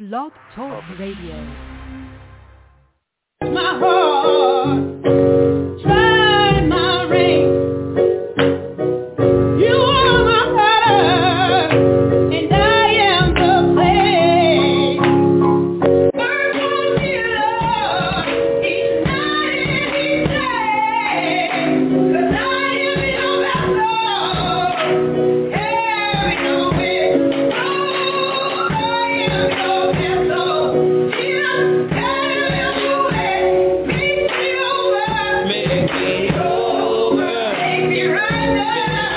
Blog Talk Radio. My heart, try my ring. You are my potter, and I am the clay. Work on me, Lord, each night and each day. 'Cause I am your vessel, carry your will. Oh, I am your vessel. Jesus, carry your way. Make me over. Make me over. Make me right now.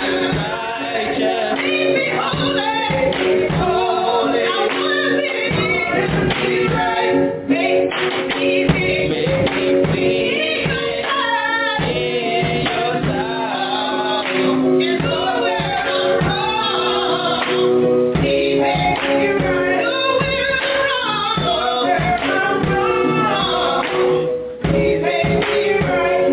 Make me holy. Holy. I wanna be right. Make me clean. Make me clean. In your sight. It's where I'm wrong. Please make me right. Where I'm wrong. Please make me right.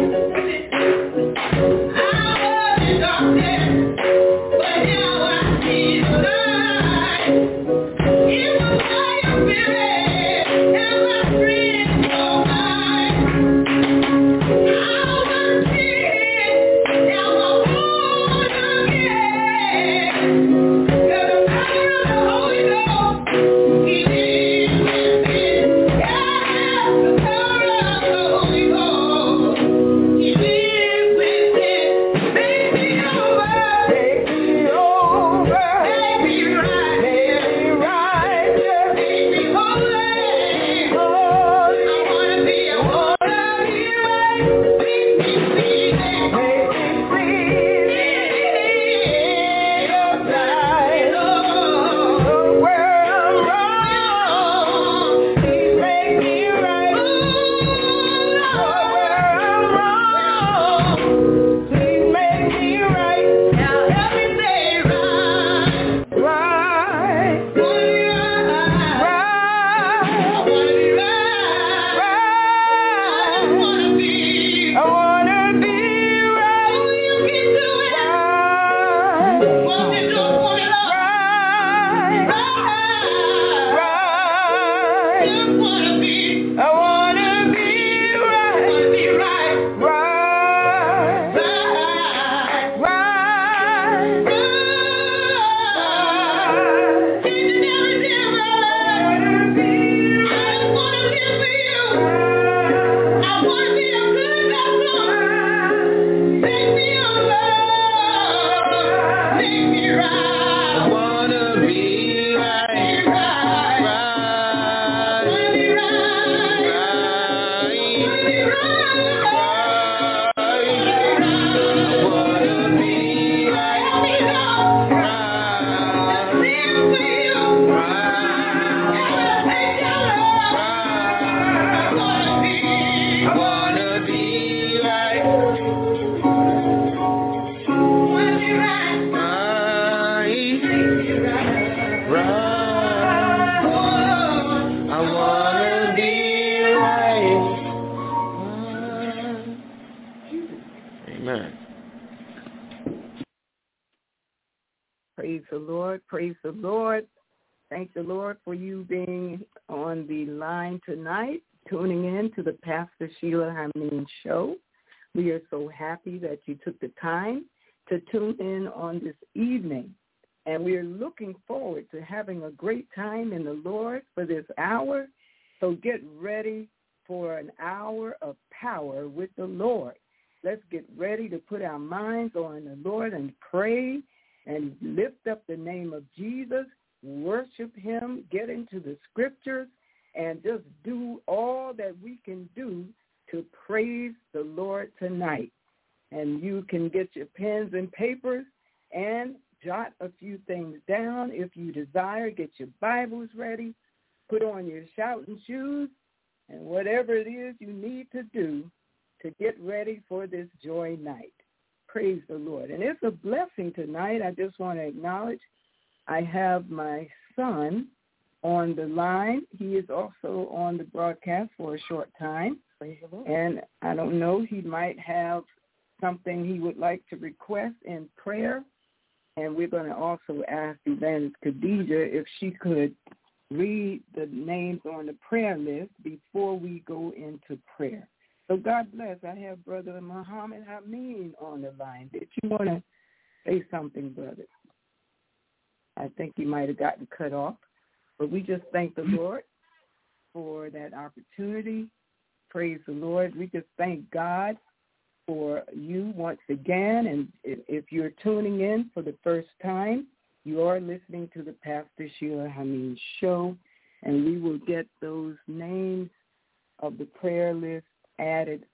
I was in darkness, but now I see the light. It was by your spirit and my friends so mine. I was dead, now I'm born again. 'Cause the power of the Holy Ghost, He lives within. Yeah, the power of the Holy Ghost, He lives within. Make me over. Make me over. Make me right. Make me righteous. Make me holy. Holy. I wanna be right. Make me clean. Make me clean. In your sight. Lord, where I'm wrong, please make me right. Lord, where I'm wrong, please make me right. Now help me say right. Right. Right. I wanna be right. Right. I wanna be right. Oh, you can do it. Right. What you do for me, Lord? Right. Right. Just wanna be. I wanna be right. Wanna be right. Right. Right. Right. Changing everything right. I just wanna live for you. I wanna be a good vessel. Make me over. Make me right. I wanna be right. Right. Wanna be right. Wanna be right. Wanna be right. Help me, Lord. Just live for you. And I'll take your love. I wanna be right. Wanna be right. I wanna be right. Amen. Praise the Lord. Praise the Lord. Thank the Lord for you being on the line tonight, tuning in to the Pastor Sheila Hameen Show. We are so happy that you took the time to tune in on this evening. And we are looking forward to having a great time in the Lord for this hour. So get ready for an hour of power with the Lord. Let's get ready to put our minds on the Lord and pray and lift up the name of Jesus, worship him, get into the scriptures, and just do all that we can do to praise the Lord tonight. And you can get your pens and papers and jot a few things down if you desire. Get your Bibles ready, put on your shouting shoes, and whatever it is you need to do to get ready for this joy night. Praise the Lord. And it's a blessing tonight. I just want to acknowledge I have my son on the line. He is also on the broadcast for a short time. And I don't know, he might have something he would like to request in prayer. And we're going to also ask Evangelist Khadijah if she could read the names on the prayer list before we go into prayer. So God bless. I have Brother Muhammad Hameen on the line. Did you want to say something, brother? I think he might have gotten cut off. But we just thank the Lord for that opportunity. Praise the Lord. We just thank God for you once again. And if you're tuning in for the first time, you are listening to the Pastor Sheila Hameen Show, and we will get those names of the prayer list added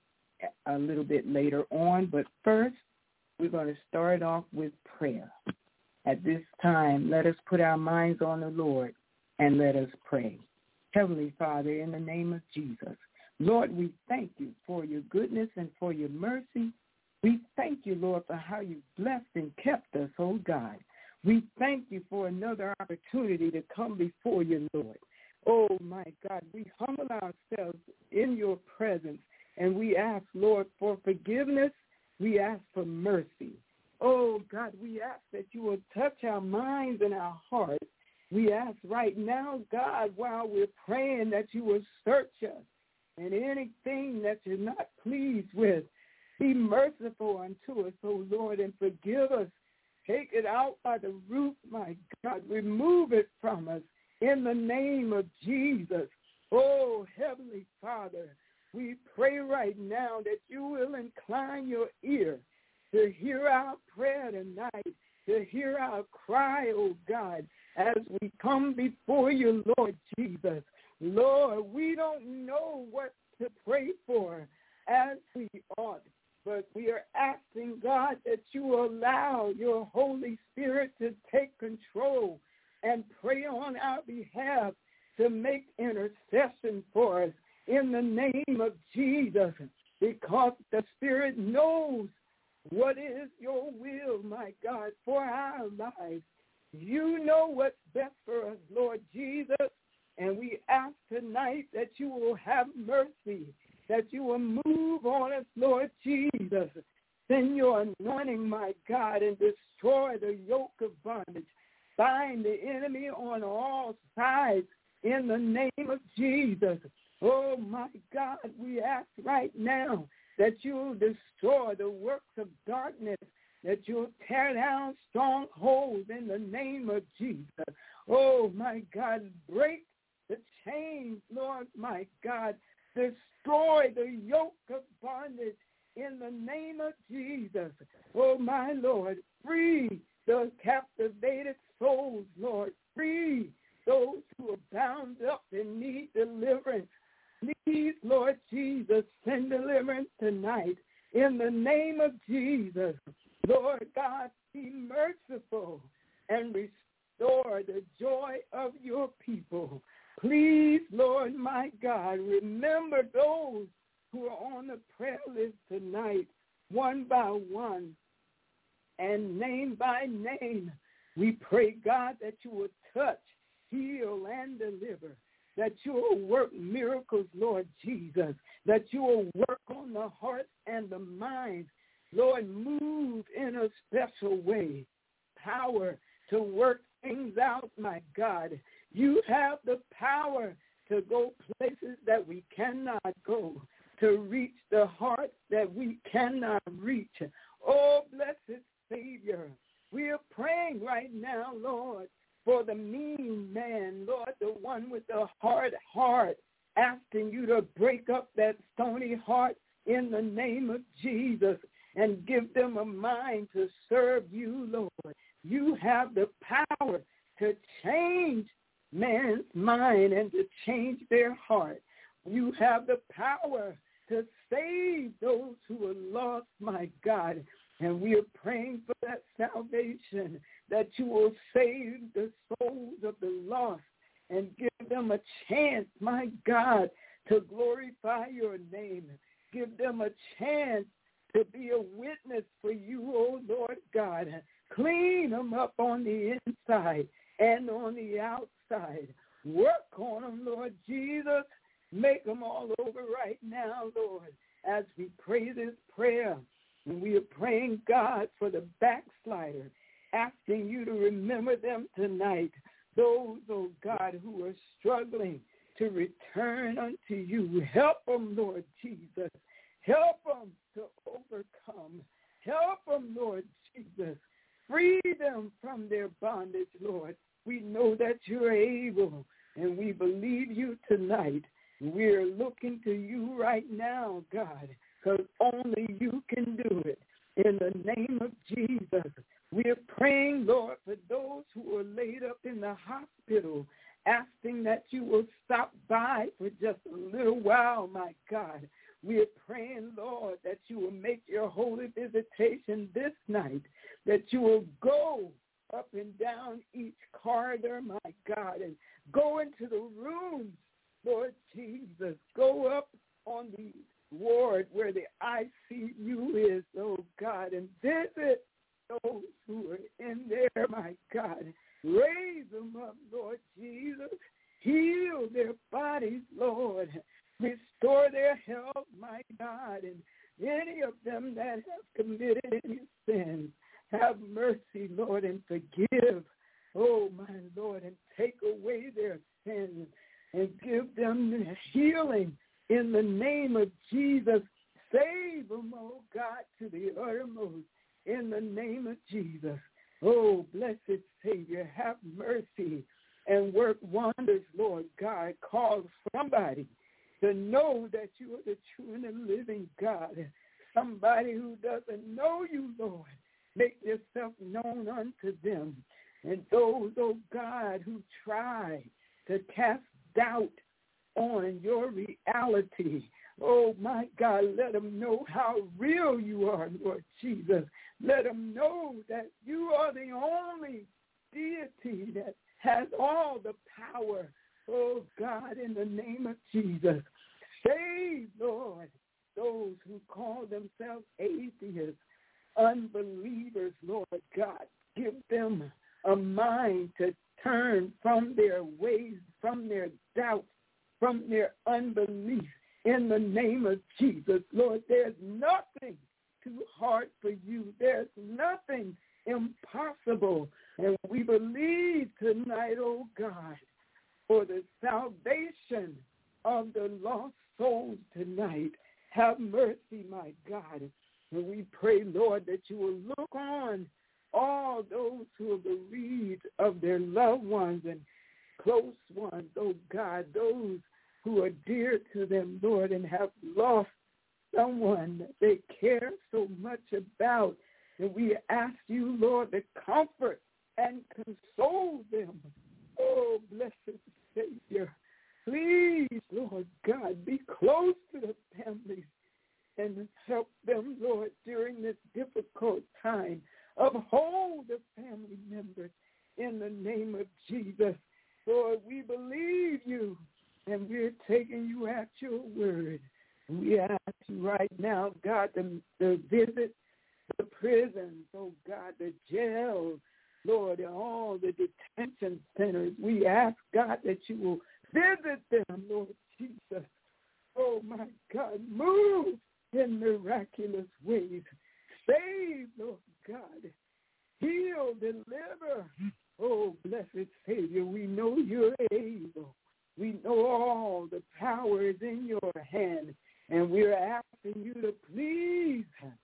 a little bit later on. But first, we're going to start off with prayer. At this time, let us put our minds on the Lord and let us pray. Heavenly Father, in the name of Jesus, Lord, we thank you for your goodness and for your mercy. We thank you, Lord, for how you blessed and kept us, oh God. We thank you for another opportunity to come before you, Lord. Oh, my God, we humble ourselves in your presence, and we ask, Lord, for forgiveness. We ask for mercy. Oh, God, we ask that you will touch our minds and our hearts. We ask right now, God, while we're praying, that you will search us, and anything that you're not pleased with, be merciful unto us, oh Lord, and forgive us. Take it out by the root, my God. Remove it from us in the name of Jesus. Oh, Heavenly Father, we pray right now that you will incline your ear to hear our prayer tonight, to hear our cry, oh God, as we come before you, Lord Jesus. Lord, we don't know what to pray for as we ought, but we are asking, God, that you allow your Holy Spirit to take control and pray on our behalf to make intercession for us in the name of Jesus, because the Spirit knows what is your will, my God, for our lives. You know what's best for us, Lord Jesus, and we ask tonight that you will have mercy, that you will move on us, Lord Jesus. Send your anointing, my God, and destroy the yoke of bondage. Bind the enemy on all sides in the name of Jesus. Oh, my God, we ask right now that you'll destroy the works of darkness, that you'll tear down strongholds in the name of Jesus. Oh, my God, break the chains, Lord, my God. Destroy the yoke of bondage in the name of Jesus. Oh, my Lord, free the captivated souls, Lord. Free those who are bound up and need deliverance. Please, Lord Jesus, send deliverance tonight in the name of Jesus. Lord God, be merciful and restore the joy of your people. Please, Lord, my God, remember those who are on the prayer list tonight, one by one and name by name. We pray, God, that you will touch, heal, and deliver, that you will work miracles, Lord Jesus, that you will work on the heart and the mind. Lord, move in a special way, power to work things out, my God. You have the power to go places that we cannot go, to reach the heart that we cannot reach. Oh, blessed Savior, we are praying right now, Lord, for the mean man, Lord, the one with the hard heart, asking you to break up that stony heart in the name of Jesus and give them a mind to serve you, Lord. You have the power to change man's mind and to change their heart. You have the power to save those who are lost, my God. And we are praying for that salvation, that you will save the souls of the lost and give them a chance, my God, to glorify your name. Give them a chance to be a witness for you, oh Lord God. Clean them up on the inside and on the outside. Work on them, Lord Jesus. Make them all over right now, Lord, as we pray this prayer. And we are praying, God, for the backslider, asking you to remember them tonight. those, oh God, who are struggling to return unto you. Help them, Lord Jesus. Help them to overcome. Help them, Lord Jesus. Free them from their bondage, Lord. We know that you're able, and we believe you tonight. We're looking to you right now, God, because only you can do it. In the name of Jesus, we're praying, Lord, for those who are laid up in the hospital, asking that you will stop by for just a little while, my God. We are praying, Lord, that you will make your holy visitation this night, that you will go up and down each corridor, my God, and go into the rooms, Lord Jesus. Go up on the ward where the ICU is, oh God, and visit those who are in there, my God. Raise them up, Lord Jesus. Heal their bodies, Lord. Restore their health, my God. And any of them that have committed any sins, have mercy, Lord, and forgive. Oh, my Lord, and take away their sins and give them healing in the name of Jesus. Save them, oh God, to the uttermost in the name of Jesus. Oh, blessed Savior, have mercy and work wonders, Lord God. Cause somebody to know that you are the true and the living God. Somebody who doesn't know you, Lord, make yourself known unto them. And those, oh God, who try to cast doubt on your reality, oh my God, let them know how real you are, Lord Jesus. Let them know that you are the only deity that has all the power, oh God, in the name of Jesus. Save, Lord, those who call themselves atheists, unbelievers, Lord God. Give them a mind to turn from their ways, from their doubts, from their unbelief. In the name of Jesus, Lord, there's nothing too hard for you. There's nothing impossible. And we believe tonight, oh God, for the salvation of the lost souls tonight. Have mercy, my God. And we pray, Lord, that you will look on all those who are bereaved of their loved ones and close ones, oh God, those who are dear to them, Lord, and have lost someone that they care so much about. And we ask you, Lord, to comfort and console them. Oh, blessed Savior, please, Lord God, be close to the families and help them, Lord, during this difficult time. Uphold the family members in the name of Jesus. Lord, we believe you, and we're taking you at your word. We ask you right now, God, to visit the prisons, oh God, the jails, Lord, and all the detention centers. We ask, God, that you will visit them, Lord Jesus. Oh, my God, move in miraculous ways. Save, Lord God. Heal, deliver. Oh, blessed Savior, we know you're able. We know all the power is in your hand, and we're asking you to please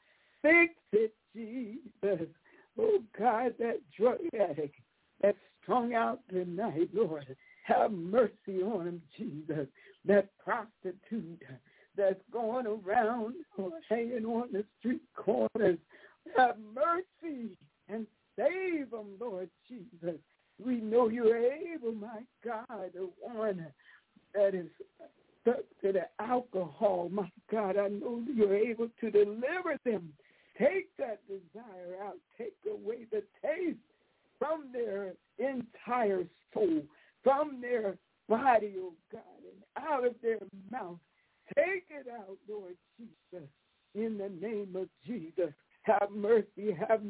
fix it, Jesus. Oh, God, that drug addict that's strung out tonight, Lord, have mercy on him, Jesus. That prostitute that's going around or hanging on the street corners, have mercy and save them, Lord Jesus. We know you're able, my God, the one that is stuck to the alcohol. My God, I know you're able to deliver them. Take that desire out. Take away the taste from their entire soul, from their body, oh God, and out of their mouth. Take it out, Lord Jesus, in the name of Jesus. Have mercy,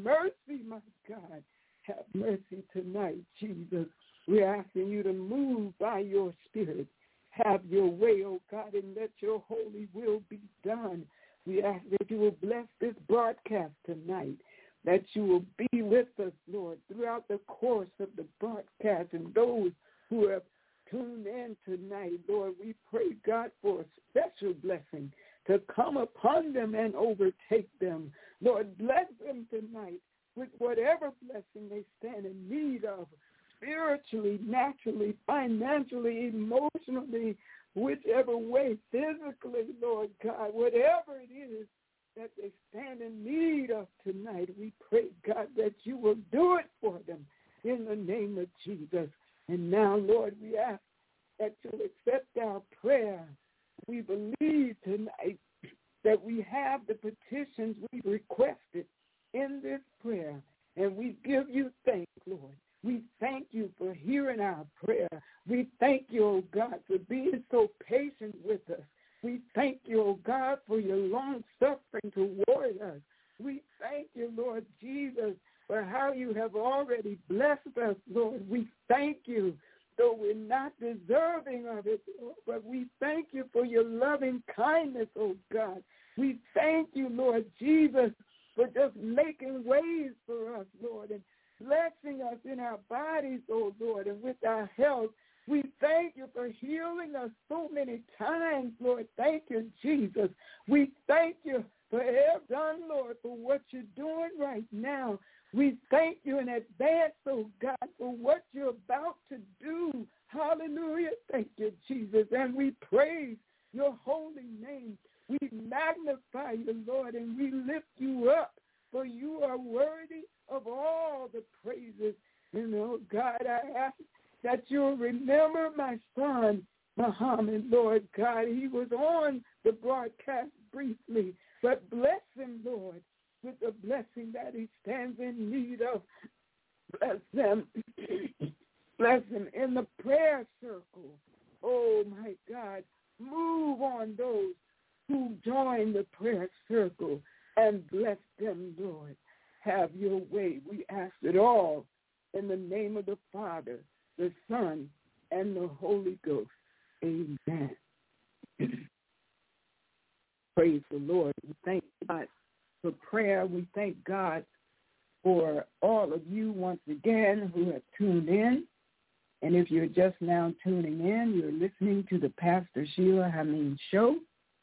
my God. Have mercy tonight, Jesus. We're asking you to move by your Spirit. Have your way, oh God, and let your holy will be done. We ask that you will bless this broadcast tonight. that you will be with us, Lord, throughout the course of the broadcast, and those who have tuned in tonight, Lord, we pray, God, for a special blessing to come upon them and overtake them. Lord, bless them tonight with whatever blessing they stand in need of, spiritually, naturally, financially, emotionally, whichever way, physically, Lord God, whatever it is that they stand in need of tonight, we pray, God, that you will do it for them in the name of Jesus. And now, Lord, we ask that you'll accept our prayer. We believe tonight that we have the petitions we requested in this prayer, and we give you thanks, Lord. We thank you for hearing our prayer. We thank you, oh God, for being so patient with us. We thank you, oh God, for your long suffering toward us. We thank you, Lord Jesus, for how you have already blessed us, Lord. We thank you, though we're not deserving of it, Lord, but we thank you for your loving kindness, oh God. We thank you, Lord Jesus, for just making ways for us, Lord, and blessing us in our bodies, oh Lord, and with our health. We thank you for healing us so many times, Lord. Thank you, Jesus. We thank you for everything done, Lord, for what you're doing right now. We thank you in advance, oh God, for what you're about to do. Hallelujah. Thank you, Jesus. And we praise your holy name. We magnify you, Lord, and we lift you up, for you are worthy of all the praises. And, oh God, I ask that you'll remember my son, Muhammad, Lord God. He was on the broadcast briefly, but bless him, Lord, with the blessing that he stands in need of. Bless them. Bless him in the prayer circle. Oh, my God. Move on those who join the prayer circle and bless them, Lord. Have your way. We ask it all in the name of the Father, the Son, and the Holy Ghost. Amen. Praise the Lord. We thank God for prayer. We thank God for all of you once again who have tuned in. And if you're just now tuning in, you're listening to the Pastor Sheila Hameen Show.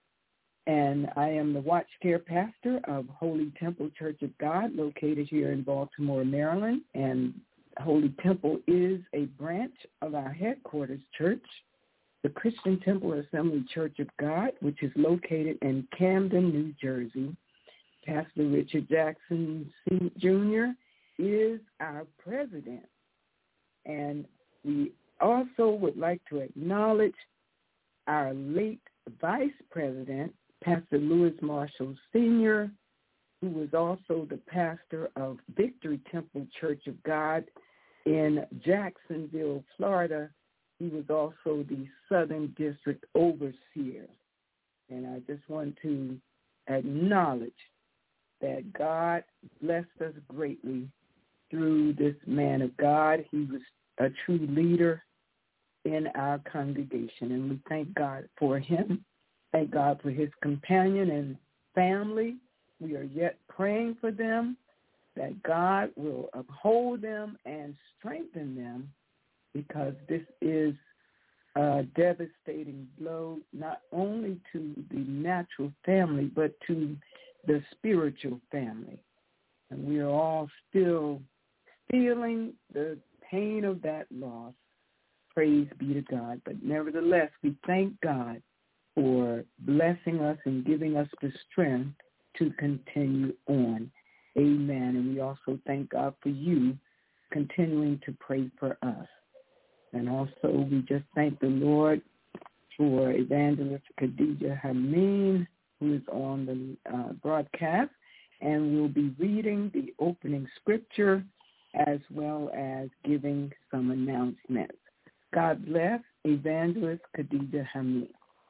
And I am the Watch Care Pastor of Holy Temple Church of God, located here in Baltimore, Maryland. And Holy Temple is a branch of our headquarters church, the Christian Temple Assembly Church of God, which is located in Camden, New Jersey. Pastor Richard Jackson Jr. is our president. And we also would like to acknowledge our late vice president, Pastor Louis Marshall Sr., who was also the pastor of Victory Temple Church of God in Jacksonville, Florida. He was also the Southern District Overseer. And I just want to acknowledge that God blessed us greatly through this man of God. He was a true leader in our congregation, and we thank God for him. Thank God for his companion and family. We are yet praying for them, that God will uphold them and strengthen them, because this is a devastating blow not only to the natural family, but to the spiritual family. And we are all still feeling the pain of that loss. Praise be to God. But nevertheless, we thank God for blessing us and giving us the strength to continue on. Amen. And we also thank God for you continuing to pray for us. And also we just thank the Lord for Evangelist Khadijah Hameen, who is on the broadcast, and we'll be reading the opening scripture as well as giving some announcements. God bless Evangelist Khadijah Hameen.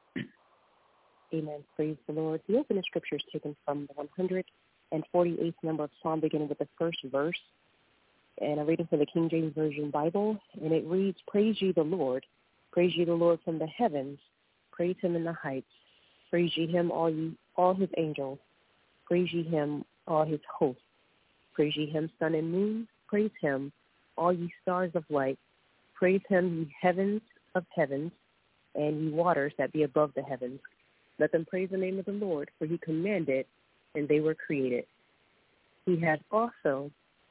Amen. Praise the Lord. The opening scripture is taken from the 148th number of Psalm, beginning with the first verse. And I'm reading from the King James Version Bible, and it reads, "Praise ye the Lord. Praise ye the Lord from the heavens. Praise him in the heights. Praise ye him, all his angels. Praise ye him, all his hosts. Praise ye him, sun and moon. Praise him, all ye stars of light. Praise him, ye heavens of heavens, and ye waters that be above the heavens. Let them praise the name of the Lord, for he commanded, and they were created. He has also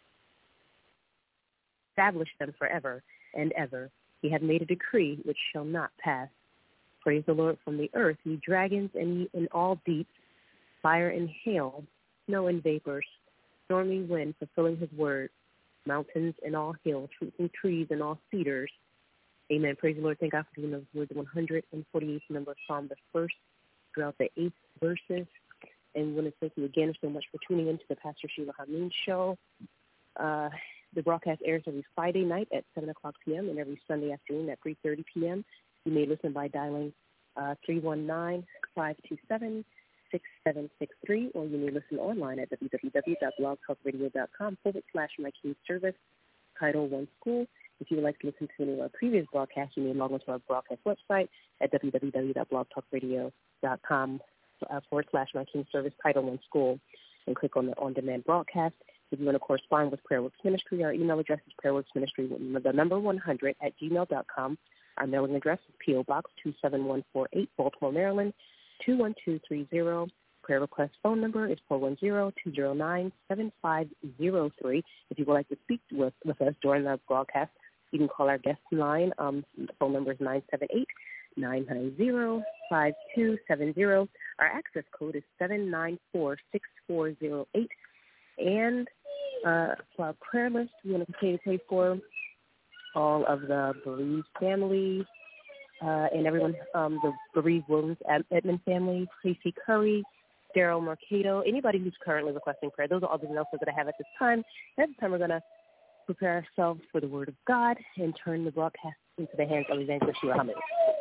established them forever and ever. He hath made a decree which shall not pass. Praise the Lord from the earth, ye dragons and ye in all deeps, fire and hail, snow and vapors, stormy wind fulfilling his word, mountains and all hills, fruits and trees and all cedars. Amen. Praise the Lord. Thank God for giving those words. The 148th number of Psalm, the first throughout the 8 verses. And we want to thank you again so much for tuning in to the Pastor Sheila Hameen Show. The broadcast airs every Friday night at 7 o'clock p.m. and every Sunday afternoon at 3:30 p.m. You may listen by dialing 319-527-6763, or you may listen online at www.blogtalkradio.com/My King Service, Title I School. If you would like to listen to any of our previous broadcasts, you may log on to our broadcast website at www.blogtalkradio.com/My King Service, Title I School, and click on the on-demand broadcast. If you want to correspond with Prayer-Works Ministry, our email address is prayerworksministry, the number 100 @gmail.com. Our mailing address is P.O. Box 27148, Baltimore, Maryland, 21230. Prayer request phone number is 410-209-7503. If you would like to speak with us during the broadcast, you can call our guest line. The phone number is 978-990-5270. Our access code is 794-6408. And for our prayer list, we want to continue to pray for all of the bereaved families and everyone, the bereaved Williams Edmond family, Tracy Curry, Daryl Mercado, anybody who's currently requesting prayer. Those are all the announcements that I have at this time. At this time, we're going to prepare ourselves for the Word of God and turn the broadcast into the hands of Evangelist Sheila Hameen.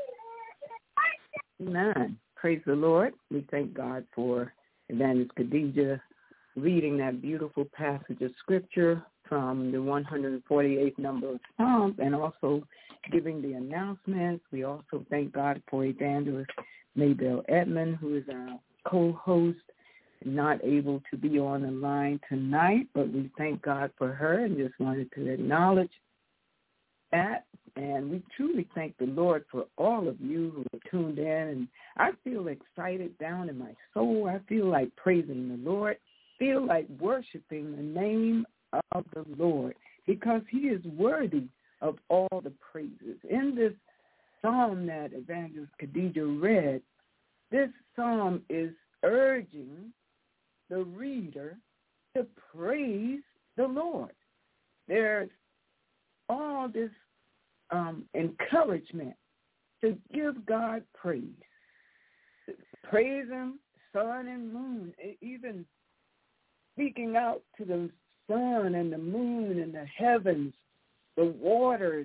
Amen. Praise the Lord. We thank God for Evangelist Khadijah reading that beautiful passage of Scripture from the 148th number of Psalms, and also giving the announcements. We also thank God for Evangelist Maybelle Edmond, who is our co-host, not able to be on the line tonight, but we thank God for her and just wanted to acknowledge that. And we truly thank the Lord for all of you who have tuned in. And I feel excited down in my soul. I feel like praising the Lord, feel like worshiping the name of the Lord, because he is worthy of all the praises. In this psalm that Evangelist Khadijah read, this psalm is urging the reader to praise the Lord. There's all this encouragement to give God praise. Praise him, sun and moon, even speaking out to the sun and the moon and the heavens, the waters,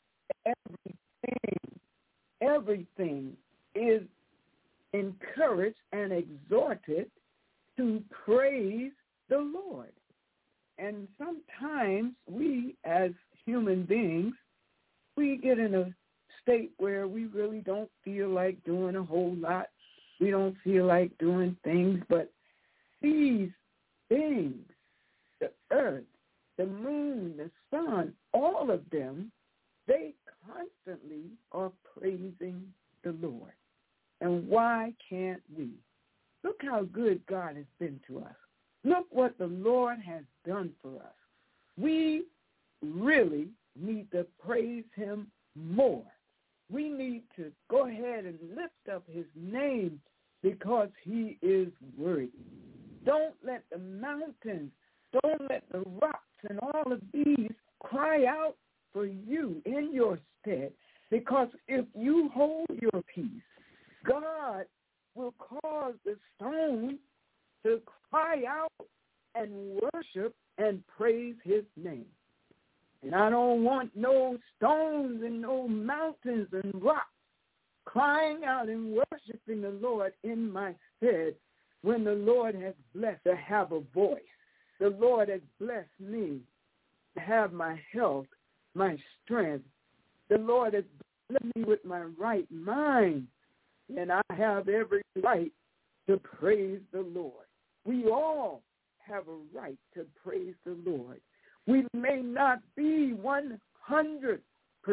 everything is encouraged and exhorted to praise the Lord. And sometimes we as human beings, we get in a state where we really don't feel like doing a whole lot. We don't feel like doing things, but these things, the earth, the moon, the sun, all of them, they constantly are praising the Lord. And why can't we? Look how good God has been to us. Look what the Lord has done for us. We really need to praise him more. We need to go ahead and lift up his name because he is worthy. Don't let the mountains, don't let the rocks and all of these cry out for you in your stead, because if you hold your peace, God will cause the stones to cry out and worship and praise his name. And I don't want no stones and no mountains and rocks crying out and worshiping the Lord in my stead when the Lord has blessed to have a voice. The Lord has blessed me to have my health, my strength. The Lord has blessed me with my right mind, and I have every right to praise the Lord. We all have a right to praise the Lord. We may not be 100%,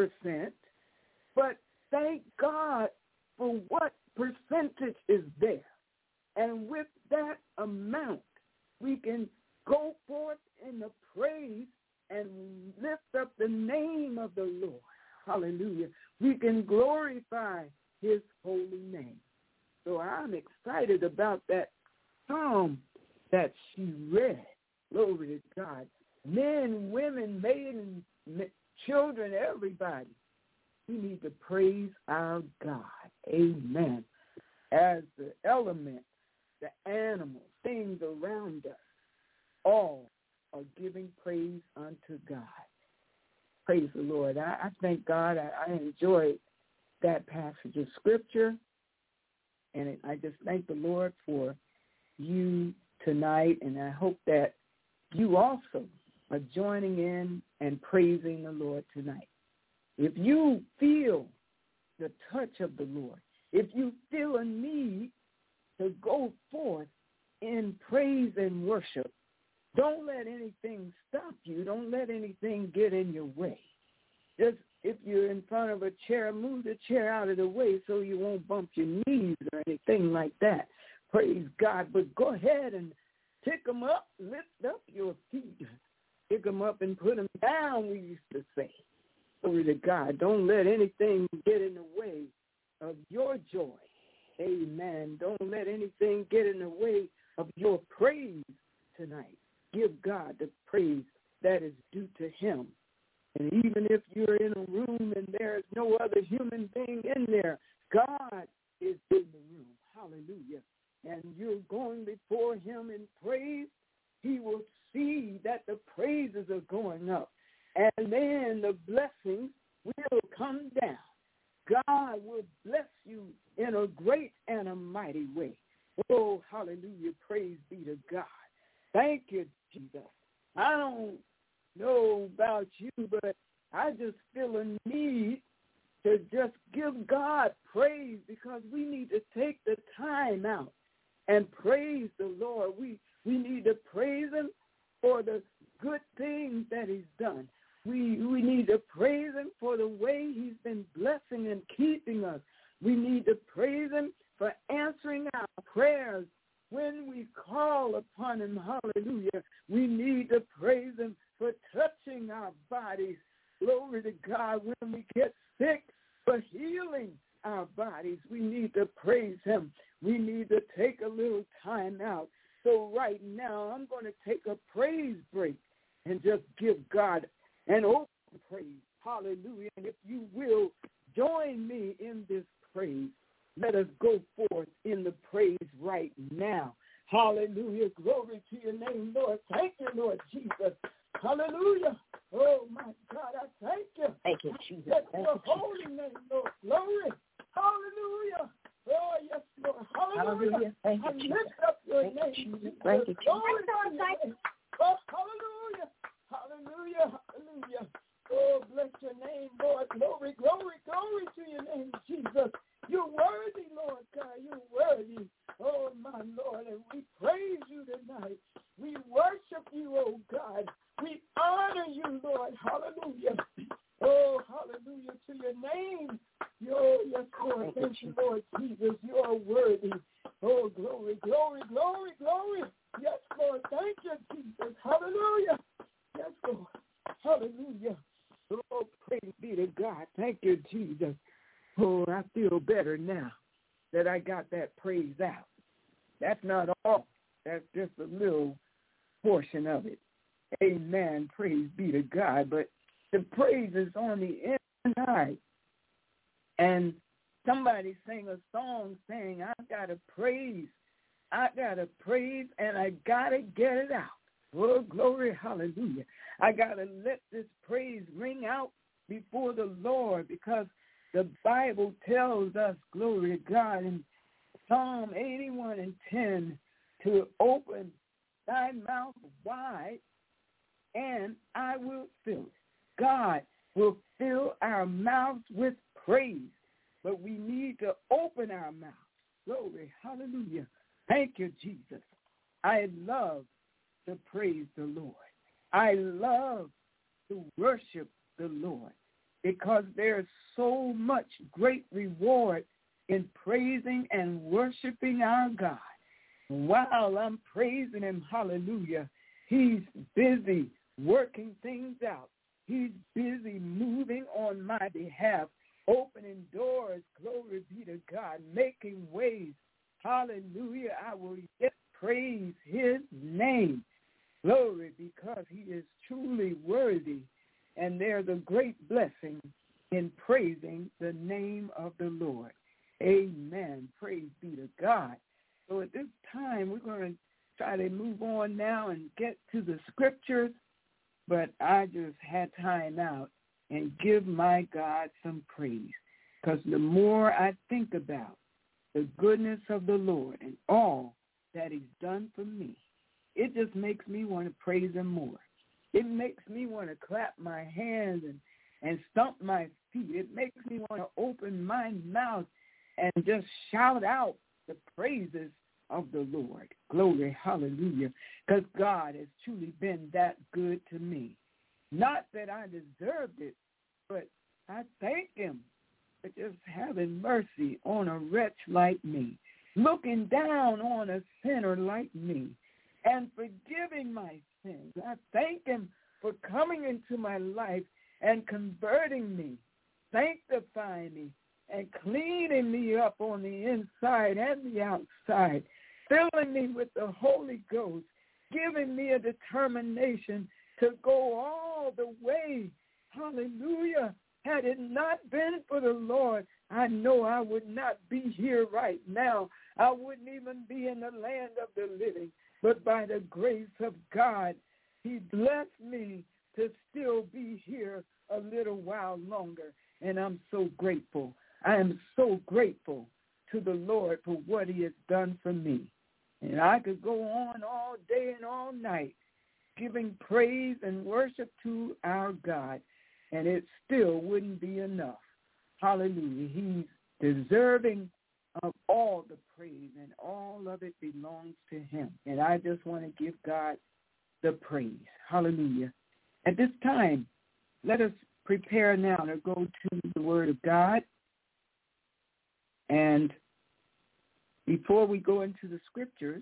but thank God for what percentage is there. And with that amount, we can go forth in the praise and lift up the name of the Lord. Hallelujah. We can glorify his holy name. So I'm excited about that psalm that she read. Glory to God. Men, women, maidens, children, everybody. We need to praise our God. Amen. As the elements, the animals, things around us, all are giving praise unto God. Praise the Lord. I thank God. I enjoyed that passage of Scripture. And I just thank the Lord for you tonight. And I hope that you also are joining in and praising the Lord tonight. If you feel the touch of the Lord, if you feel a need to go forth in praise and worship, don't let anything stop you. Don't let anything get in your way. Just if you're in front of a chair, move the chair out of the way so you won't bump your knees or anything like that. Praise God. But go ahead and pick them up, lift up your feet. Pick them up and put them down, we used to say. Glory to God. Don't let anything get in the way of your joy. Amen. Don't let anything get in the way of your praise tonight. Give God the praise that is due to him. And even if you're in a room and there's no other human being in there, God is in the room. Hallelujah. And you're going before him in praise, he will see that the praises are going up. And then the blessings will come down. God will bless you in a great and a mighty way. Oh, hallelujah. Praise be to God. Thank you, Jesus. I don't know about you, but I just feel a need to just give God praise because we need to take the time out and praise the Lord. We need to praise him for the good things that he's done. We need to praise him for the way he's been blessing and keeping us. We need to praise him for answering our prayers when we call upon him. Hallelujah. We need to praise him for touching our bodies. Glory to God. When we get sick, for healing our bodies, we need to praise him. We need to take a little time out. So right now, I'm going to take a praise break and just give God an open praise. Hallelujah. And if you will join me in this praise, let us go forth in the praise right now. Hallelujah. Glory to your name, Lord. Thank you, Lord Jesus. Hallelujah. Oh, my God, I thank you. Thank you, Jesus. Bless your holy name, Lord. Glory. Hallelujah. Oh, yes, Lord. Hallelujah. Thank you, I Jesus. lift up your Thank name. you, Jesus. Thank you, Jesus. Glory to your name. Oh, hallelujah. Hallelujah. Hallelujah. Oh, bless your name, Lord. Glory, glory, glory to your name, Jesus. You're worthy, Lord God. You're worthy. Oh, my Lord. And we praise you tonight. We worship you, oh God. We honor you, Lord. Hallelujah. Oh, hallelujah to your name. Oh, yes, Lord. Thank you, Lord Jesus. You are worthy. Oh, glory, glory, glory, glory. Yes, Lord. Thank you, Jesus. Hallelujah. Yes, Lord. Hallelujah. Oh, praise be to God. Thank you, Jesus. Oh, I feel better now that I got that praise out. That's not all. That's just a little portion of it. Amen. Praise be to God. But the praise is on the inside. And somebody sang a song saying, I got to praise. I got to praise and I got to get it out. Oh, glory, hallelujah. I got to let this praise ring out before the Lord because the Bible tells us, glory to God, in Psalm 81 and 10, to open thy mouth wide and I will fill it. God will fill our mouths with praise, but we need to open our mouths. Glory, hallelujah. Thank you, Jesus. I love to praise the Lord. I love to worship the Lord because there's so much great reward in praising and worshiping our God. While I'm praising him, hallelujah, he's busy working things out. He's busy moving on my behalf, opening doors, glory be to God, making ways. Hallelujah, I will yet praise his name. Glory, because he is truly worthy, and there's a great blessing in praising the name of the Lord. Amen. Praise be to God. So at this time, we're going to try to move on now and get to the scriptures, but I just had time out and give my God some praise, because the more I think about the goodness of the Lord and all that he's done for me, it just makes me want to praise him more. It makes me want to clap my hands and stomp my feet. It makes me want to open my mouth and just shout out the praises of the Lord. Glory, hallelujah, because God has truly been that good to me. Not that I deserved it, but I thank him for just having mercy on a wretch like me, looking down on a sinner like me, and forgiving my sins. I thank him for coming into my life and converting me, sanctifying me, and cleaning me up on the inside and the outside, filling me with the Holy Ghost, giving me a determination to go all the way. Hallelujah. Had it not been for the Lord, I know I would not be here right now. I wouldn't even be in the land of the living. But by the grace of God, he blessed me to still be here a little while longer. And I'm so grateful. I am so grateful to the Lord for what he has done for me. And I could go on all day and all night giving praise and worship to our God, and it still wouldn't be enough. Hallelujah. He's deserving of all the praise, and all of it belongs to him. And I just want to give God the praise. Hallelujah. At this time, let us prepare now to go to the Word of God. And before we go into the scriptures,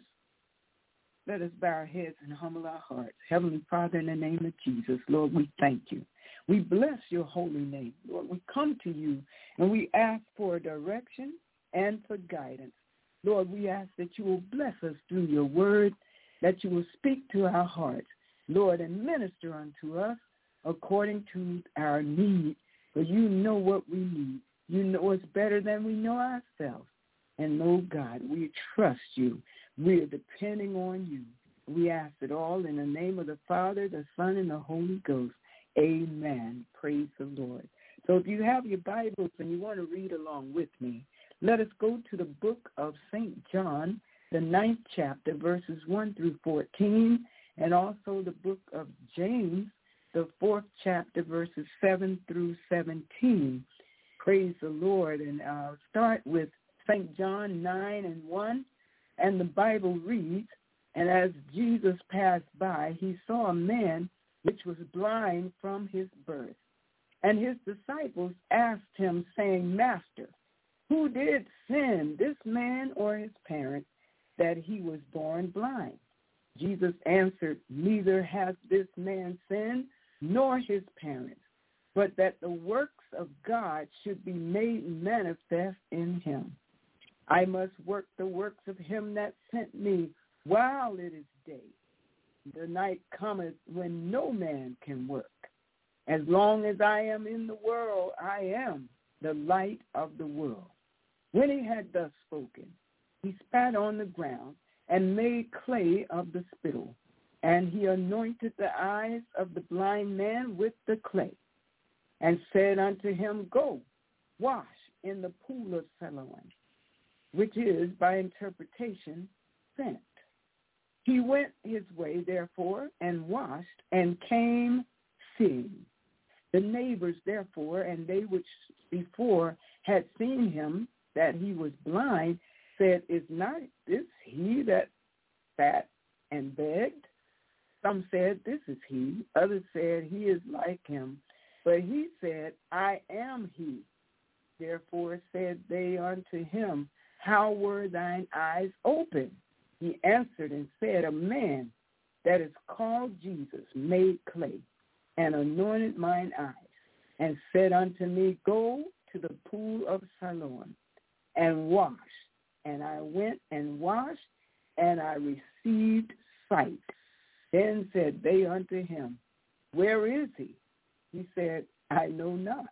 let us bow our heads and humble our hearts. Heavenly Father, in the name of Jesus, Lord, we thank you. We bless your holy name. Lord, we come to you and we ask for direction and for guidance. Lord, we ask that you will bless us through your word, that you will speak to our hearts, Lord, and minister unto us according to our need. For you know what we need. You know us better than we know ourselves. And, Lord God, we trust you. We are depending on you. We ask it all in the name of the Father, the Son, and the Holy Ghost. Amen. Praise the Lord. So if you have your Bibles and you want to read along with me, let us go to the book of St. John, the 9th chapter, verses 1 through 14, and also the book of James, the 4th chapter, verses 7 through 17. Praise the Lord. And I'll start with St. John 9:1, and the Bible reads, "And as Jesus passed by, he saw a man which was blind from his birth. And his disciples asked him, saying, Master, who did sin, this man or his parents, that he was born blind? Jesus answered, Neither has this man sinned, nor his parents, but that the works of God should be made manifest in him. I must work the works of him that sent me while it is day. The night cometh when no man can work. As long as I am in the world, I am the light of the world." When he had thus spoken, he spat on the ground and made clay of the spittle, and he anointed the eyes of the blind man with the clay, and said unto him, Go, wash in the pool of Siloam, which is, by interpretation, sent. He went his way, therefore, and washed, and came seeing. The neighbors, therefore, and they which before had seen him, that he was blind, said, Is not this he that sat and begged? Some said, this is he. Others said, he is like him. But he said, I am he. Therefore said they unto him, how were thine eyes opened? He answered and said, a man that is called Jesus made clay and anointed mine eyes, and said unto me, go to the pool of Siloam and wash. And I went and washed, and I received sight. Then said they unto him, where is he? He said, I know not.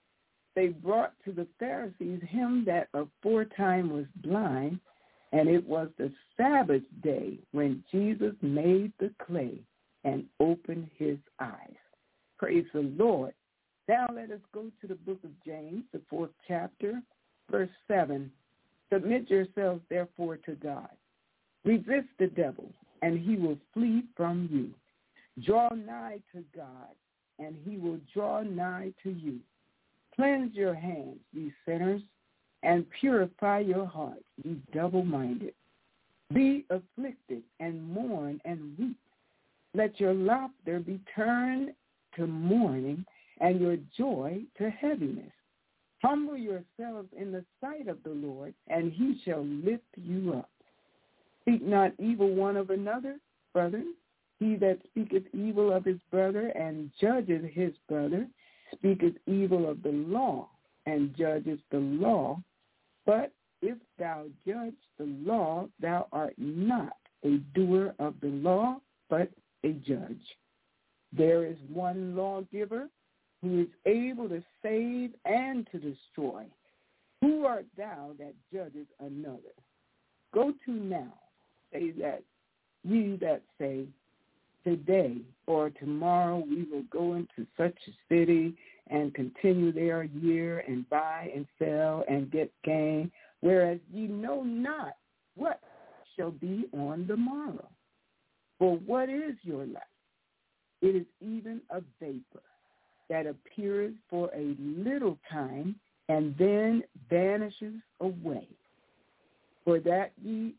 They brought to the Pharisees him that aforetime was blind, and it was the Sabbath day when Jesus made the clay and opened his eyes. Praise the Lord. Now let us go to the book of James, the 4th chapter, verse 7. Submit yourselves, therefore, to God. Resist the devil, and he will flee from you. Draw nigh to God, and he will draw nigh to you. Cleanse your hands, ye sinners, and purify your hearts, ye double-minded. Be afflicted, and mourn, and weep. Let your laughter be turned to mourning, and your joy to heaviness. Humble yourselves in the sight of the Lord, and he shall lift you up. Speak not evil one of another, brethren. He that speaketh evil of his brother and judgeth his brother speaketh evil of the law and judgeth the law. But if thou judge the law, thou art not a doer of the law, but a judge. There is one lawgiver who is able to save and to destroy. Who art thou that judgest another? Go to now, say that ye that say, today or tomorrow we will go into such a city and continue there a year and buy and sell and get gain, whereas ye know not what shall be on the morrow. For what is your life? It is even a vapor that appears for a little time and then vanishes away. For that ye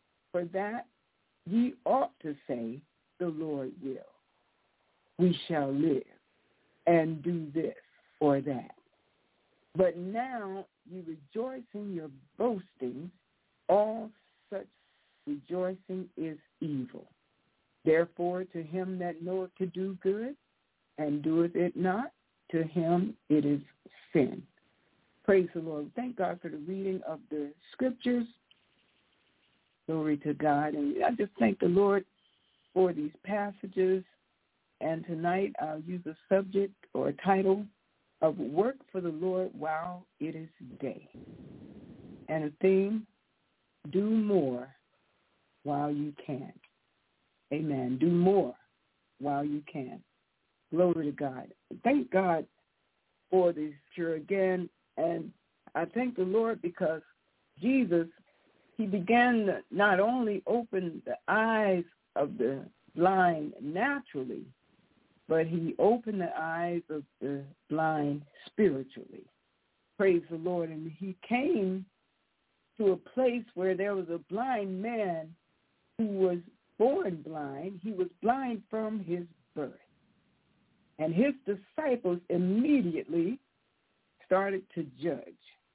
ought to say, the Lord will. We shall live and do this or that. But now you rejoice in your boasting. All such rejoicing is evil. Therefore, to him that knoweth to do good and doeth it not, to him it is sin. Praise the Lord. Thank God for the reading of the scriptures. Glory to God. And I just thank the Lord for these passages. And tonight I'll use a subject or a title of Work for the Lord While It Is Day. And a theme, do more while you can. Amen. Do more while you can. Glory to God. Thank God for this scripture again. And I thank the Lord because Jesus, he began to not only open the eyes of the blind naturally, but he opened the eyes of the blind spiritually. Praise the Lord. And he came to a place where there was a blind man who was born blind. He was blind from his birth. And his disciples immediately started to judge.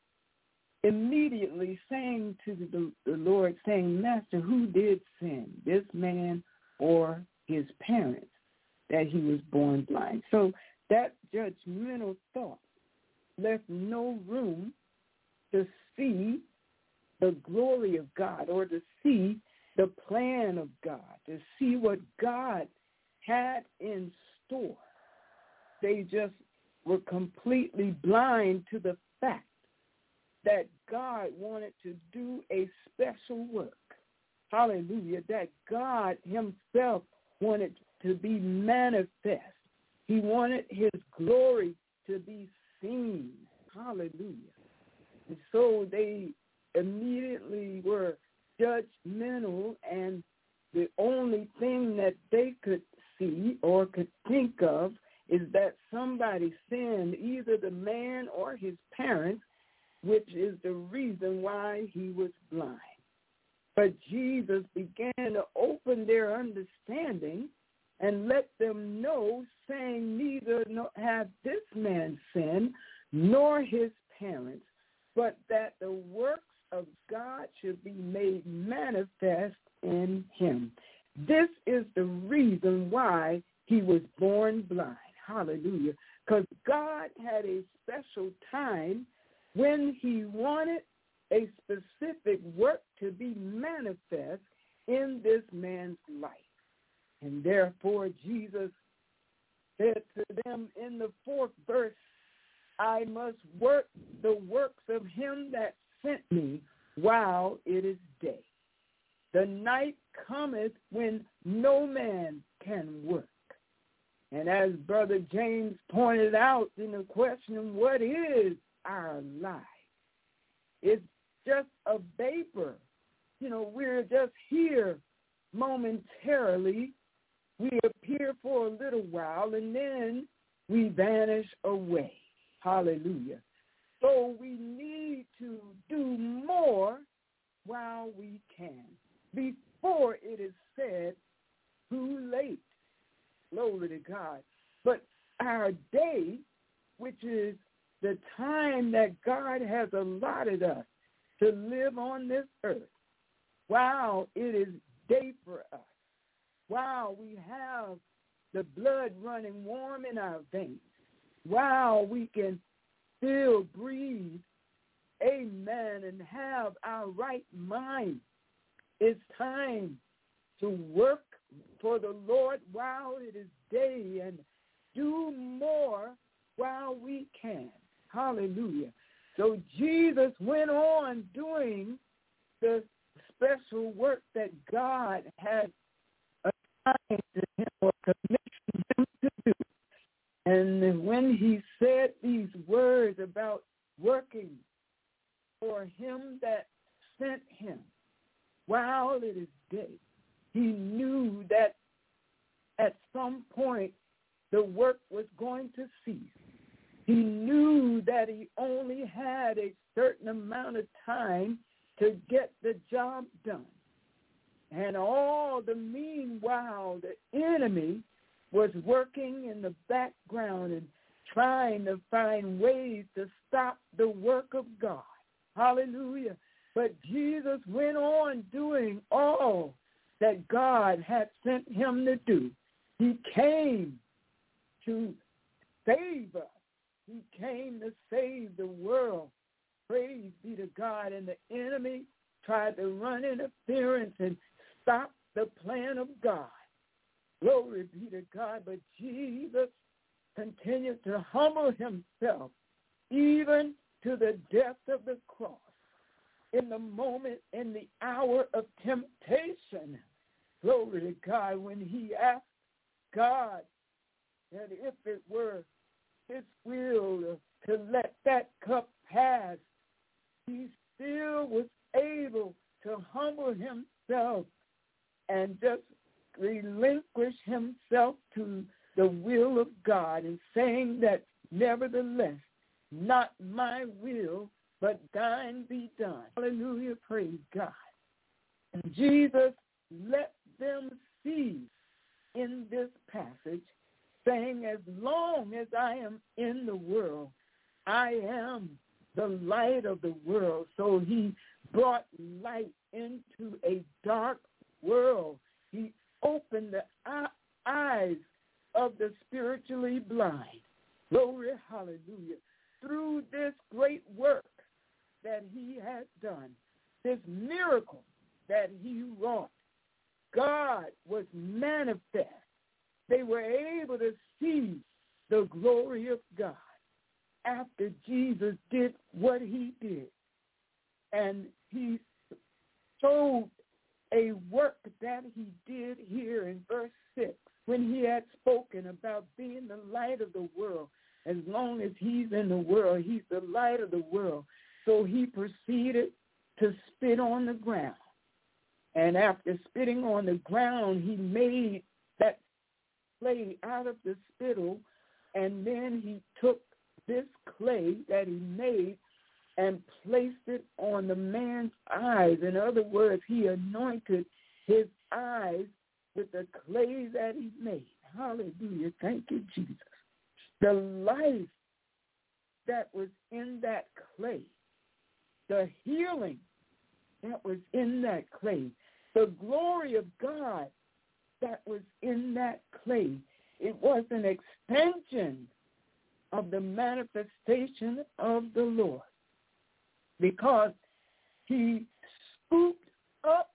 Immediately saying to the Lord, saying, Master, who did sin, this man or his parents, that he was born blind? So that judgmental thought left no room to see the glory of God or to see the plan of God, to see what God had in store. They just were completely blind to the fact that God wanted to do a special work. Hallelujah. That God himself wanted to be manifest. He wanted his glory to be seen. Hallelujah. And so they immediately were judgmental, and the only thing that they could see or could think of is that somebody sinned, either the man or his parents, which is the reason why he was blind. But Jesus began to open their understanding and let them know, saying, neither hath this man sinned, nor his parents, but that the works of God should be made manifest in him. This is the reason why he was born blind. Hallelujah. Because God had a special time when he wanted a specific work to be manifest in this man's life. And therefore Jesus said to them in the 4th verse, I must work the works of him that sent me while it is day. The night cometh when no man can work. And as Brother James pointed out in the question, what is our life? It's just a vapor. We're just here momentarily. We appear for a little while, and then we vanish away. Hallelujah. So we need to do more while we can, before it is said too late. Glory to God. But our day, which is the time that God has allotted us to live on this earth, while it is day for us, while we have the blood running warm in our veins, while we can still breathe, amen, and have our right mind, it's time to work for the Lord while it is day and do more while we can. Hallelujah. So Jesus went on doing the special work that God had assigned to him or commissioned him to do. And when he said these words about working for him that sent him while it is day, he knew that at some point the work was going to cease. He knew that he only had a certain amount of time to get the job done. And all the meanwhile, the enemy was working in the background and trying to find ways to stop the work of God. Hallelujah. But Jesus went on doing all that God had sent him to do. He came to save us. He came to save the world. Praise be to God. And the enemy tried to run interference and stop the plan of God. Glory be to God. But Jesus continued to humble himself even to the death of the cross. In the moment, in the hour of temptation, glory to God, when he asked God that if it were his will to let that cup pass, he still was able to humble himself and just relinquish himself to the will of God, and saying that nevertheless, not my will, but thine be done. Hallelujah, praise God. And Jesus let them see in this passage, saying, as long as I am in the world, I am the light of the world. So he brought light into a dark world. He opened the eyes of the spiritually blind. Glory, hallelujah. Through this great work that he had done, this miracle that he wrought, God was manifest. They were able to see the glory of God after Jesus did what he did. And he showed a work that he did here in verse 6 when he had spoken about being the light of the world. As long as he's in the world, he's the light of the world. So he proceeded to spit on the ground. And after spitting on the ground, he made that clay out of the spittle, and then he took this clay that he made and placed it on the man's eyes. In other words, he anointed his eyes with the clay that he made. Hallelujah. Thank you, Jesus. The life that was in that clay, the healing that was in that clay, the glory of God that was in that clay. It was an extension of the manifestation of the Lord, because he scooped up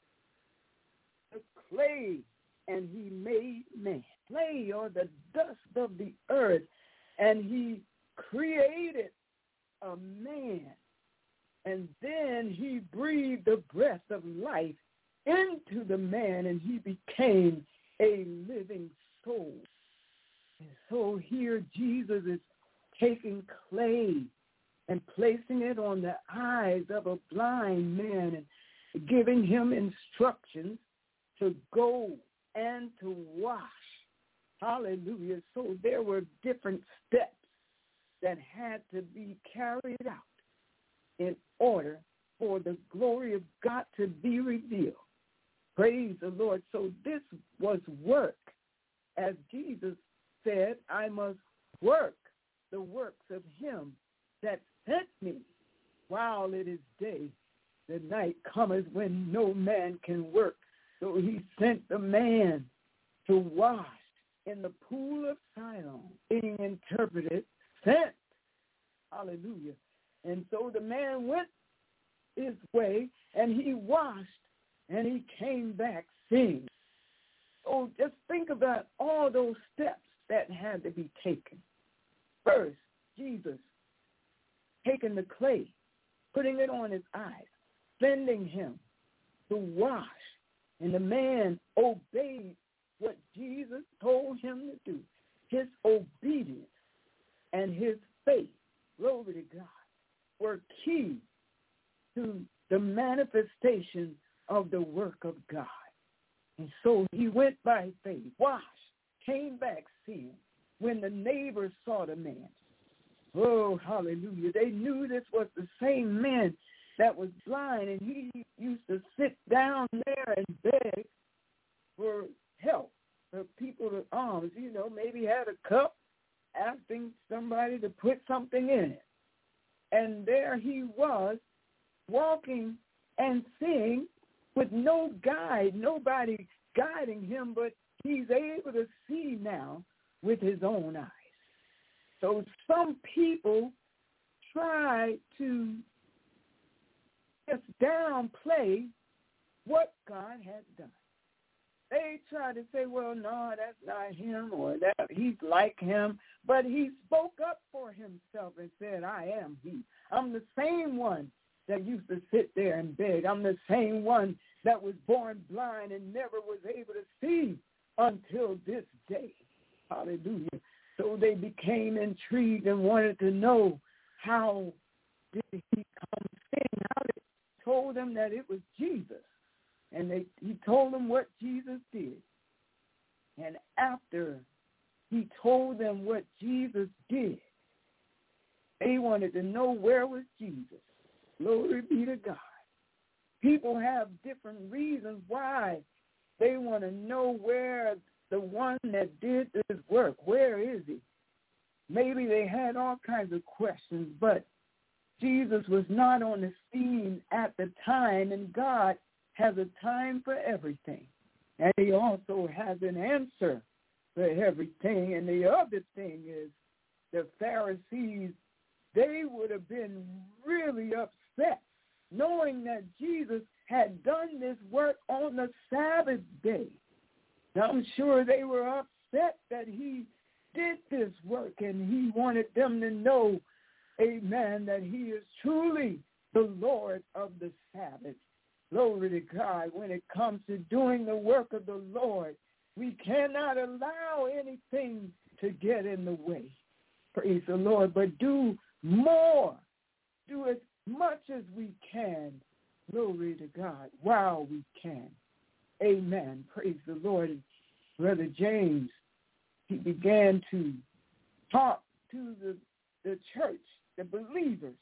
the clay and he made man. Clay, or the dust of the earth, and he created a man. And then he breathed the breath of life into the man, and he became a living soul. And so here Jesus is taking clay and placing it on the eyes of a blind man and giving him instructions to go and to wash. Hallelujah. So there were different steps that had to be carried out in order for the glory of God to be revealed. Praise the Lord. So this was work. As Jesus said, I must work the works of him that sent me while it is day. The night cometh when no man can work. So he sent the man to wash in the pool of Siloam, being interpreted, sent. Hallelujah. And so the man went his way, and he washed, and he came back seeing. So just think about all those steps that had to be taken. First, Jesus taking the clay, putting it on his eyes, sending him to wash, and the man obeyed what Jesus told him to do. His obedience and his faith, glory to God, were key to the manifestation of the work of God. And so he went by faith, washed, came back seeing. When the neighbors saw the man, oh, hallelujah, they knew this was the same man that was blind, and he used to sit down there and beg for help, for people to alms, maybe had a cup, asking somebody to put something in it. And there he was, walking and seeing with no guide, nobody guiding him, but he's able to see now with his own eyes. So some people try to just downplay what God has done. They try to say, well, no, that's not him, or that he's like him. But he spoke up for himself and said, I am he. I'm the same one that used to sit there and beg. I'm the same one that was born blind and never was able to see until this day. Hallelujah. So they became intrigued and wanted to know, how did he come seeing? How did he told them that it was Jesus. And he told them what Jesus did. And after he told them what Jesus did, they wanted to know, where was Jesus? Glory be to God. People have different reasons why they want to know where the one that did this work, where is he? Maybe they had all kinds of questions, but Jesus was not on the scene at the time, and God has a time for everything. And he also has an answer for everything. And the other thing is, the Pharisees, they would have been really upset knowing that Jesus had done this work on the Sabbath day. Now, I'm sure they were upset that he did this work, and he wanted them to know, amen, that he is truly the Lord of the Sabbath. Glory to God. When it comes to doing the work of the Lord, we cannot allow anything to get in the way. Praise the Lord. But do more. Do as much as we can. Glory to God. While we can. Amen. Praise the Lord. And Brother James, he began to talk to the church, the believers.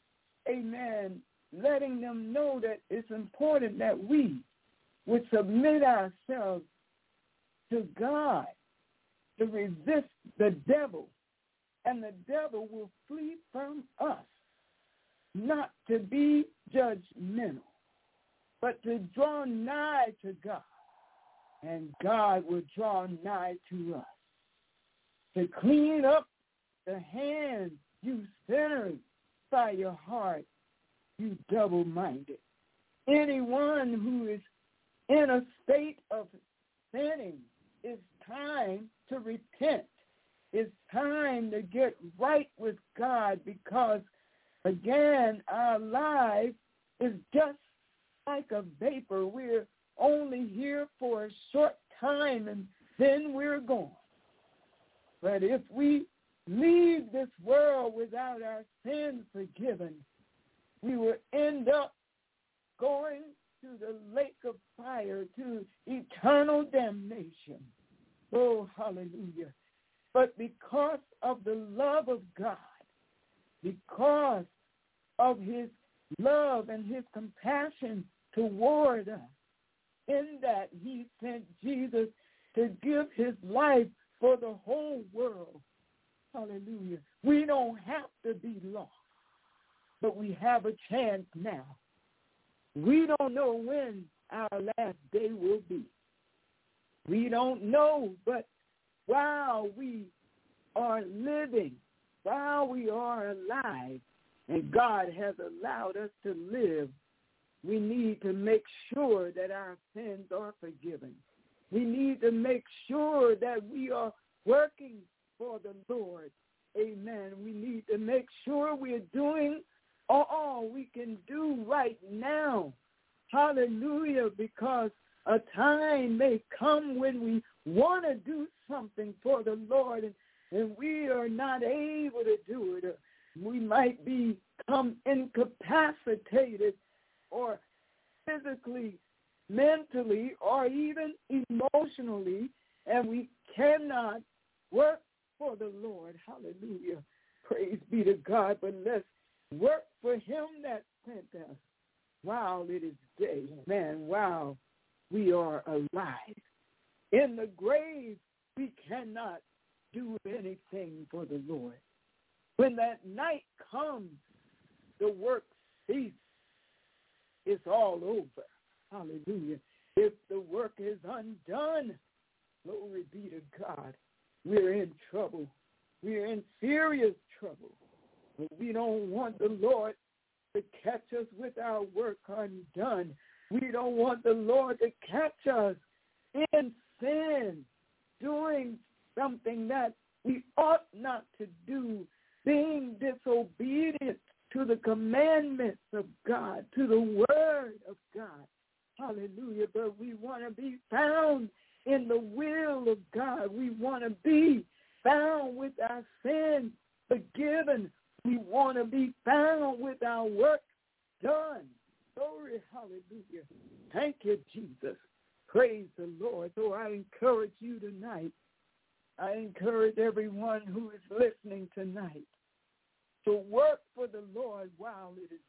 Amen. Letting them know that it's important that we would submit ourselves to God to resist the devil, and the devil will flee from us. Not to be judgmental, but to draw nigh to God, and God will draw nigh to us. To clean up the hands, you sinners, by your heart, you double-minded. Anyone who is in a state of sinning, it's time to repent. It's time to get right with God, because, again, our life is just like a vapor. We're only here for a short time, and then we're gone. But if we leave this world without our sins forgiven, we will end up going to the lake of fire, to eternal damnation. Oh, hallelujah. But because of the love of God, because of his love and his compassion toward us, in that he sent Jesus to give his life for the whole world. Hallelujah. We don't have to be lost, but we have a chance now. We don't know when our last day will be. We don't know, but while we are living, while we are alive, and God has allowed us to live, we need to make sure that our sins are forgiven. We need to make sure that we are working for the Lord. Amen. We need to make sure we're doing all we can do right now. Hallelujah, because a time may come when we want to do something for the Lord, and we are not able to do it. We might become incapacitated, or physically, mentally, or even emotionally, and we cannot work for the Lord. Hallelujah. Praise be to God. But let's work for him that sent us while it is day. Man, while we are alive. In the grave, we cannot do anything for the Lord. When that night comes, the work ceases. It's all over. Hallelujah. If the work is undone, glory be to God, we're in trouble. We're in serious trouble. But we don't want the Lord to catch us with our work undone. We don't want the Lord to catch us in sin, doing something that we ought not to do, being disobedient to the commandments of God, to the word of God. Hallelujah. But we want to be found in the will of God. We want to be found with our sins forgiven. We want to be found with our work done. Glory, hallelujah. Thank you, Jesus. Praise the Lord. So I encourage you tonight. I encourage everyone who is listening tonight to work for the Lord while it is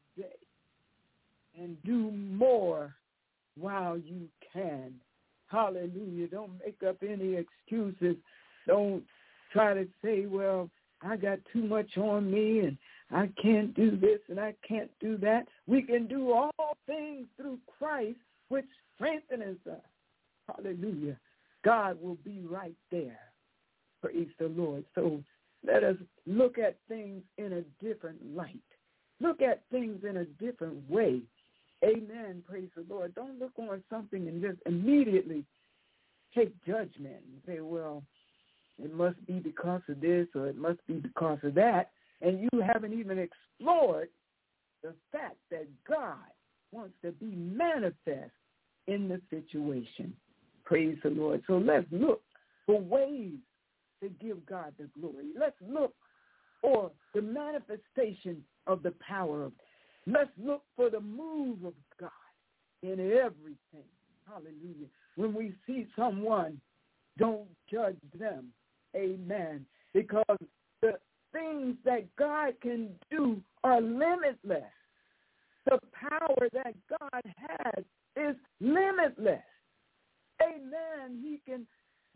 day, and do more while you can. Hallelujah. Don't make up any excuses. Don't try to say, well, I got too much on me and I can't do this and I can't do that. We can do all things through Christ, which strengthens us. Hallelujah. God will be right there. Praise the Lord. So let us look at things in a different light. Look at things in a different way. Amen. Praise the Lord. Don't look on something and just immediately take judgment and say, well, it must be because of this or it must be because of that. And you haven't even explored the fact that God wants to be manifest in the situation. Praise the Lord. So let's look for ways to give God the glory. Let's look for the manifestation of the power of God. Let's look for the move of God in everything. Hallelujah. When we see someone, don't judge them. Amen. Because the things that God can do are limitless. The power that God has is limitless. Amen. He can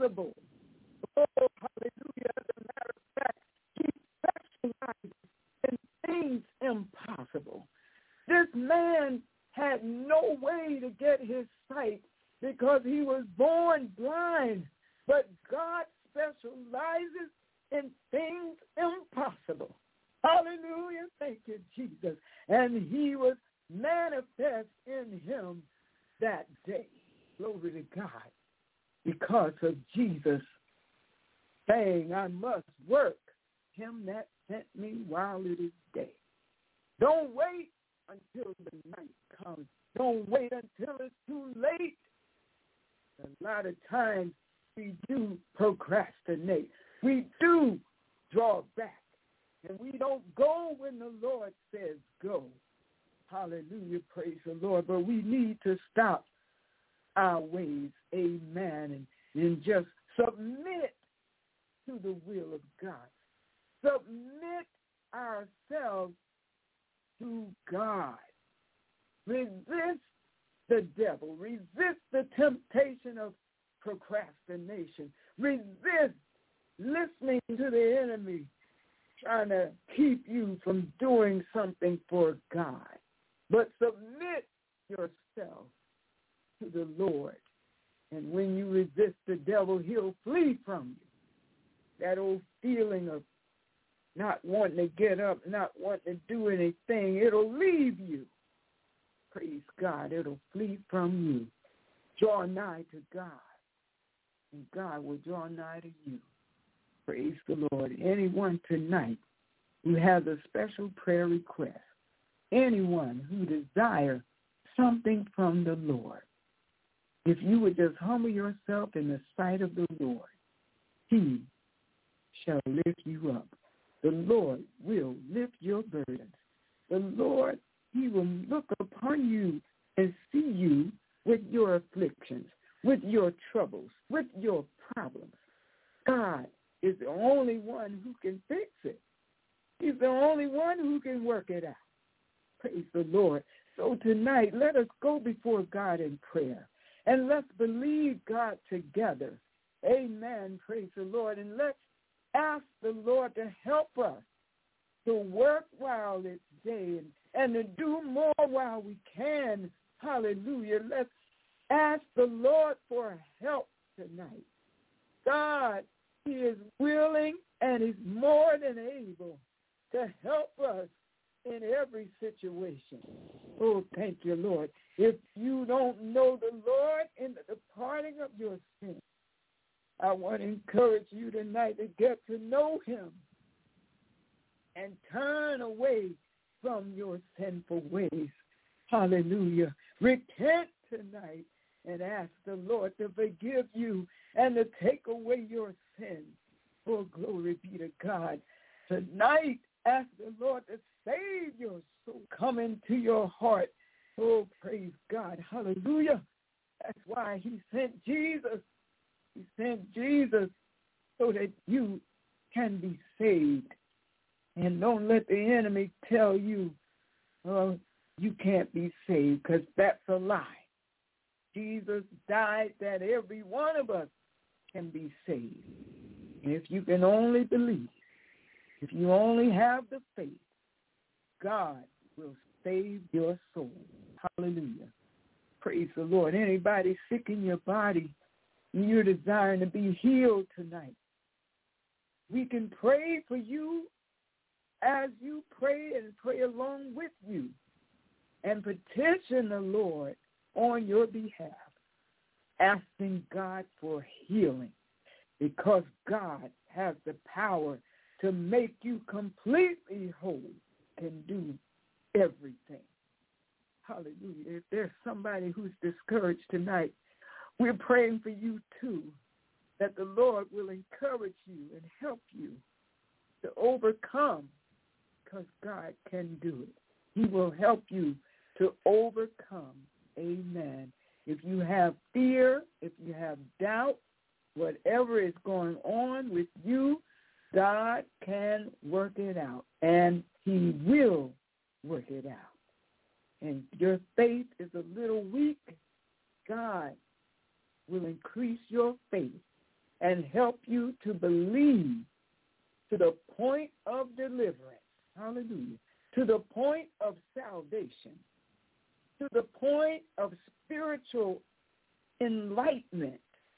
impossible. Oh, hallelujah. As a matter of fact, he specializes in things impossible. This man had no way to get his sight because he was born blind. But God specializes in things impossible. Hallelujah. Thank you, Jesus. And he was manifest in him that day. Glory to God. Because of Jesus saying, I must work him that sent me while it is day. Don't wait until the night comes. Don't wait until it's too late. A lot of times we do procrastinate. We do draw back. And we don't go when the Lord says go. Hallelujah, praise the Lord. But we need to stop our ways, amen, and just submit to the will of God. Submit ourselves to God. Resist the devil. Resist the temptation of procrastination. Resist listening to the enemy trying to keep you from doing something for God. But submit yourself to the Lord. And when you resist the devil, he'll flee from you. That old feeling of not wanting to get up, not wanting to do anything, it'll leave you. Praise God. It'll flee from you. Draw nigh to God, and God will draw nigh to you. Praise the Lord. Anyone tonight who has a special prayer request, anyone who desires something from the Lord, if you would just humble yourself in the sight of the Lord, he shall lift you up. The Lord will lift your burdens. The Lord, he will look upon you and see you with your afflictions, with your troubles, with your problems. God is the only one who can fix it. He's the only one who can work it out. Praise the Lord. So tonight, let us go before God in prayer, and let's believe God together. Amen. Praise the Lord. And let's ask the Lord to help us to work while it's day and to do more while we can. Hallelujah. Let's ask the Lord for help tonight. God, he is willing and is more than able to help us in every situation. Oh, thank you, Lord. If you don't know the Lord in the departing of your sin, I want to encourage you tonight to get to know him and turn away from your sinful ways. Hallelujah. Repent tonight and ask the Lord to forgive you and to take away your sins. Oh, glory be to God. Tonight, ask the Lord to save your soul. Come into your heart. Oh, praise God. Hallelujah. That's why he sent Jesus. He sent Jesus so that you can be saved. And don't let the enemy tell you, oh, you can't be saved, because that's a lie. Jesus died that every one of us can be saved. And if you can only believe, if you only have the faith, God will save your soul. Hallelujah. Praise the Lord. Anybody sick in your body, you're desiring to be healed tonight, we can pray for you as you pray and pray along with you and petition the Lord on your behalf, asking God for healing, because God has the power to make you completely whole, can do everything. Hallelujah. If there's somebody who's discouraged tonight, we're praying for you too, that the Lord will encourage you and help you to overcome, because God can do it. He will help you to overcome. Amen. If you have fear, if you have doubt, whatever is going on with you, God can work it out, and he will work it out. And your faith is a little weak, God will increase your faith and help you to believe to the point of deliverance. Hallelujah. To the point of salvation. To the point of spiritual enlightenment.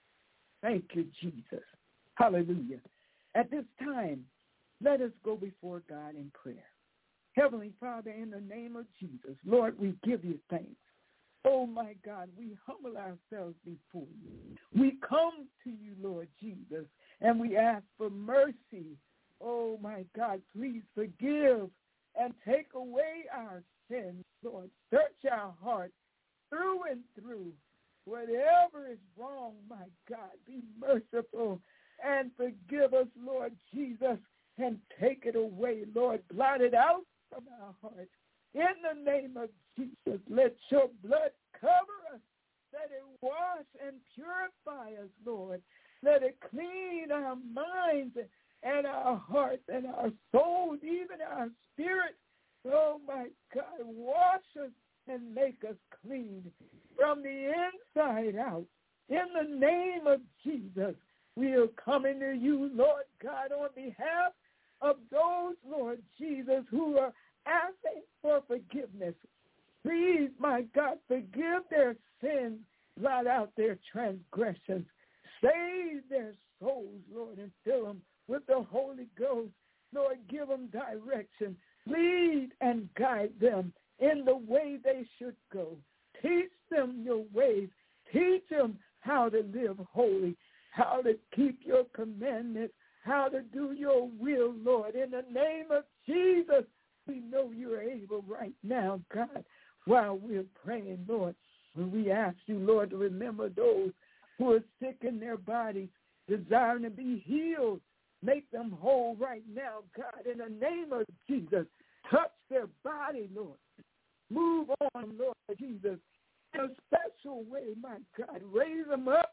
Thank you, Jesus. Hallelujah. At this time, let us go before God in prayer. Heavenly Father, in the name of Jesus, Lord, we give you thanks. Oh, my God, we humble ourselves before you. We come to you, Lord Jesus, and we ask for mercy. Oh, my God, please forgive and take away our sins, Lord. Search our hearts through and through. Whatever is wrong, my God, be merciful and forgive us, Lord Jesus, and take it away, Lord. Blot it out from our hearts. In the name of Jesus, let your blood cover us. Let it wash and purify us, Lord. Let it clean our minds and our hearts and our souls, even our spirits. Oh, my God, wash us and make us clean from the inside out. In the name of Jesus, we are coming to you, Lord God, on behalf of those, Lord Jesus, who are asking for forgiveness. Please, my God, forgive their sins, blot out their transgressions, save their souls, Lord, and fill them with the Holy Ghost. Lord, give them direction. Lead and guide them in the way they should go. Teach them your ways. Teach them how to live holy, how to keep your commandments, how to do your will, Lord. In the name of Jesus, we know you're able right now, God, while we're praying, Lord. And we ask you, Lord, to remember those who are sick in their bodies, desiring to be healed. Make them whole right now, God, in the name of Jesus. Touch their body, Lord. Move on, Lord Jesus, in a special way, my God. Raise them up,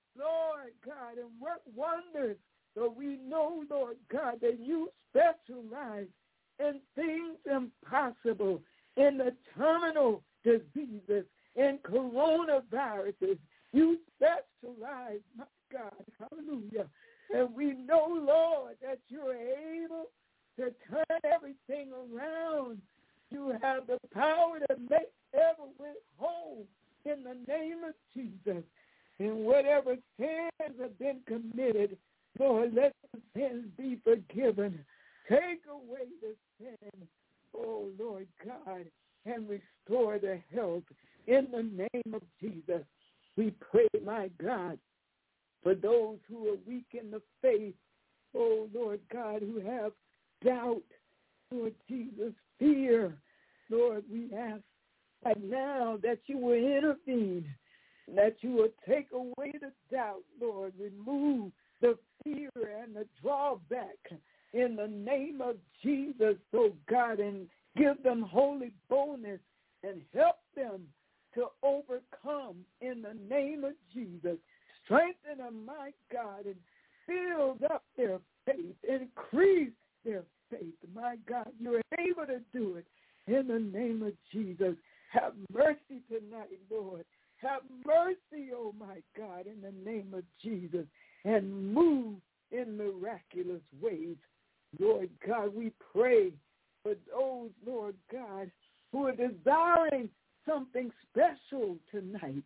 Lord God, and work wonders. So we know, Lord God, that you specialize in things impossible, in the terminal diseases, in coronaviruses. You specialize, my God, hallelujah. And we know, Lord, that you're able to turn everything around. You have the power to make everyone whole in the name of Jesus. And whatever sins have been committed, Lord, let the sins be forgiven. Take away the sin, oh, Lord God, and restore the health in the name of Jesus. We pray, my God, for those who are weak in the faith, oh, Lord God, who have doubt, Lord Jesus, fear. Lord, we ask right now that you will intervene, that you will take away the doubt, Lord, remove the fear and the drawback in the name of Jesus, oh God, and give them holy boldness and help them to overcome in the name of Jesus. Strengthen them, my God, and build up their faith, increase their faith. My God, you're able to do it in the name of Jesus. Have mercy tonight, Lord. Have mercy, oh my God, in the name of Jesus, and move in miraculous ways. Lord God, we pray for those, Lord God, who are desiring something special tonight.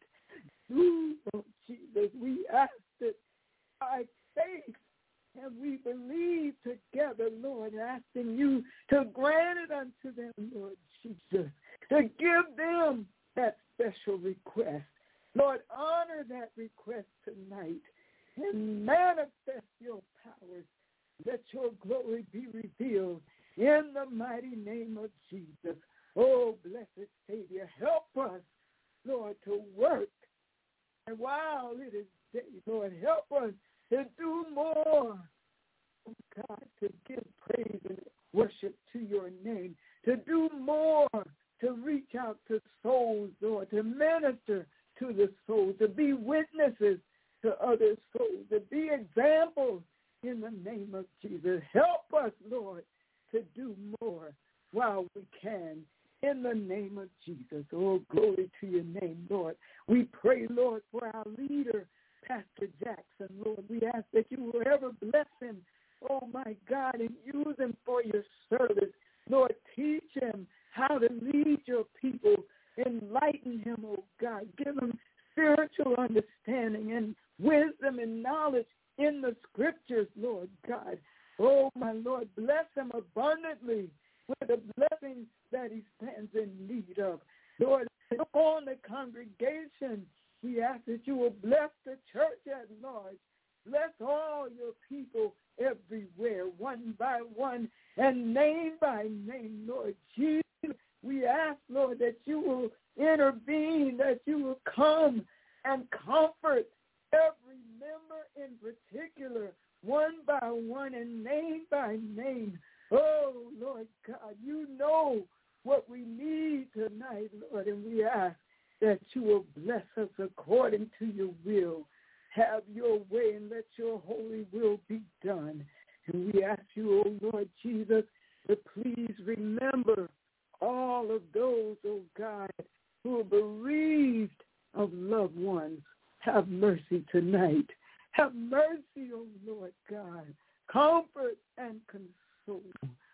Ooh, oh Jesus, we ask it by faith, and we believe together, Lord, asking you to grant it unto them, Lord Jesus, to give them that special request. Lord, honor that request tonight and manifest your powers. Let your glory be revealed in the mighty name of Jesus. Oh, blessed Savior, help us, Lord, to work. And while it is day, Lord, help us to do more. Oh, God, to give praise and worship to your name, to do more, to reach out to souls, Lord, to minister to the souls, to be witnesses to other souls, to be examples in the name of Jesus. Help us, Lord, to do more while we can in the name of Jesus. Oh, glory to your name, Lord. We pray, Lord, for our leader, Pastor Jackson, Lord. We ask that you will ever bless him, oh, my God, and use him for your service. Lord, teach him how to lead your people. Enlighten him, oh, God. Give him spiritual understanding and wisdom and knowledge in the scriptures, Lord God. Oh, my Lord, bless him abundantly with the blessings that he stands in need of. Lord, look on the congregation. We ask that you will bless the church at large. Bless all your people everywhere, one by one and name by name, Lord Jesus. We ask, Lord, that you will intervene, that you will come and comfort every member in particular, one by one and name by name. Oh, Lord God, you know what we need tonight, Lord, and we ask that you will bless us according to your will. Have your way and let your holy will be done. And we ask you, oh Lord Jesus, to please remember all of those, oh God, who are bereaved of loved ones. Have mercy tonight. Have mercy, oh Lord God. Comfort and console.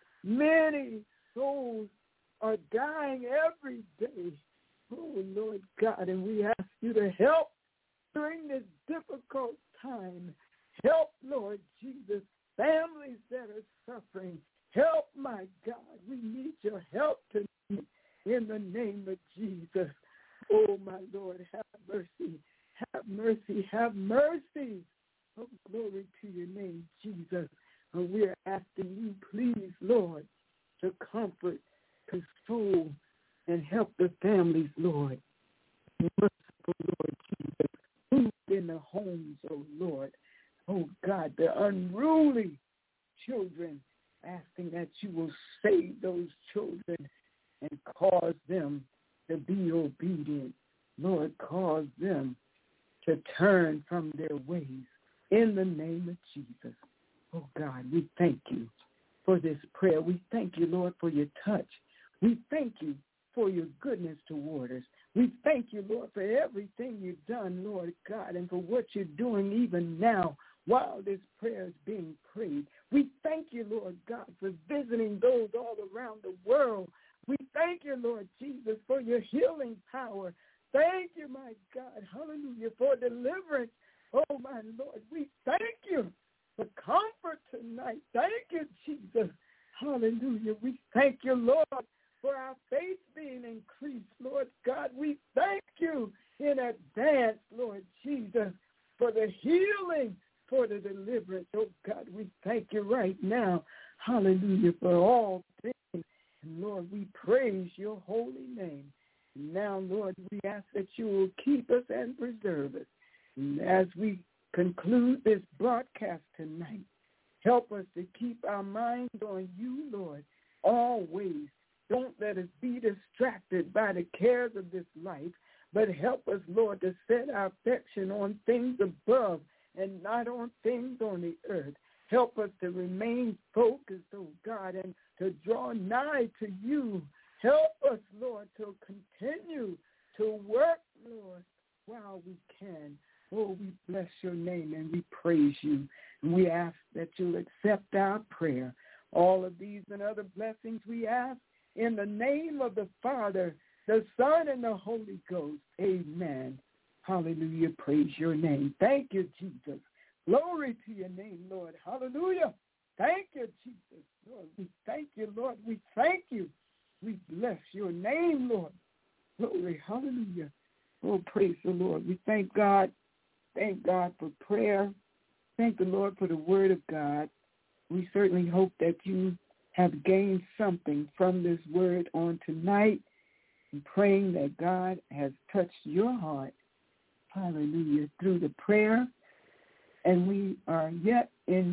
Many souls are dying every day, oh Lord God, and we ask you to help during this difficult time. Help, Lord Jesus, families that are suffering. Help, my God. We need your help tonight in the name of Jesus. Oh, my Lord, have mercy. Have mercy. Have mercy. Oh, glory to your name, Jesus. And we are asking you, please, Lord, to comfort, console, and help the families, Lord. Merciful Lord Jesus, who's in the homes, oh Lord. Oh God, the unruly children, asking that you will save those children and cause them to be obedient. Lord, cause them to turn from their ways in the name of Jesus. Oh God, we thank you for this prayer. We thank you, Lord, for your touch. We thank you for your goodness toward us. We thank you, Lord, for everything you've done, Lord God, and for what you're doing even now while this prayer is being prayed. We thank you, Lord God, for visiting those all around the world. We thank you, Lord Jesus, for your healing power. Thank you, my God, hallelujah, for deliverance. Oh, my Lord, we thank you for comfort tonight. Thank you, Jesus. Hallelujah. We thank you, Lord, for our faith being increased, Lord God. We thank you in advance, Lord Jesus, for the healing, for the deliverance. Oh, God, we thank you right now. Hallelujah, for all things. And, Lord, we praise your holy name. Now, Lord, we ask that you will keep us and preserve us. And as we conclude this broadcast tonight, help us to keep our minds on you, Lord, always. Don't let us be distracted by the cares of this life, but help us, Lord, to set our affection on things above and not on things on the earth. Help us to remain focused, oh God, and to draw nigh to you. Help us, Lord, to continue to work, Lord, while we can. Oh, we bless your name and we praise you. And we ask that you'll accept our prayer. All of these and other blessings we ask in the name of the Father, the Son, and the Holy Ghost. Amen. Hallelujah. Praise your name. Thank you, Jesus. Glory to your name, Lord. Hallelujah. Thank you, Jesus. Lord, we thank you, Lord. We thank you. We bless your name, Lord. Glory. Hallelujah. Oh, praise the Lord. We thank God. Thank God for prayer. Thank the Lord for the word of God. We certainly hope that you have gained something from this word on tonight, and praying that God has touched your heart, hallelujah, through the prayer. And we are yet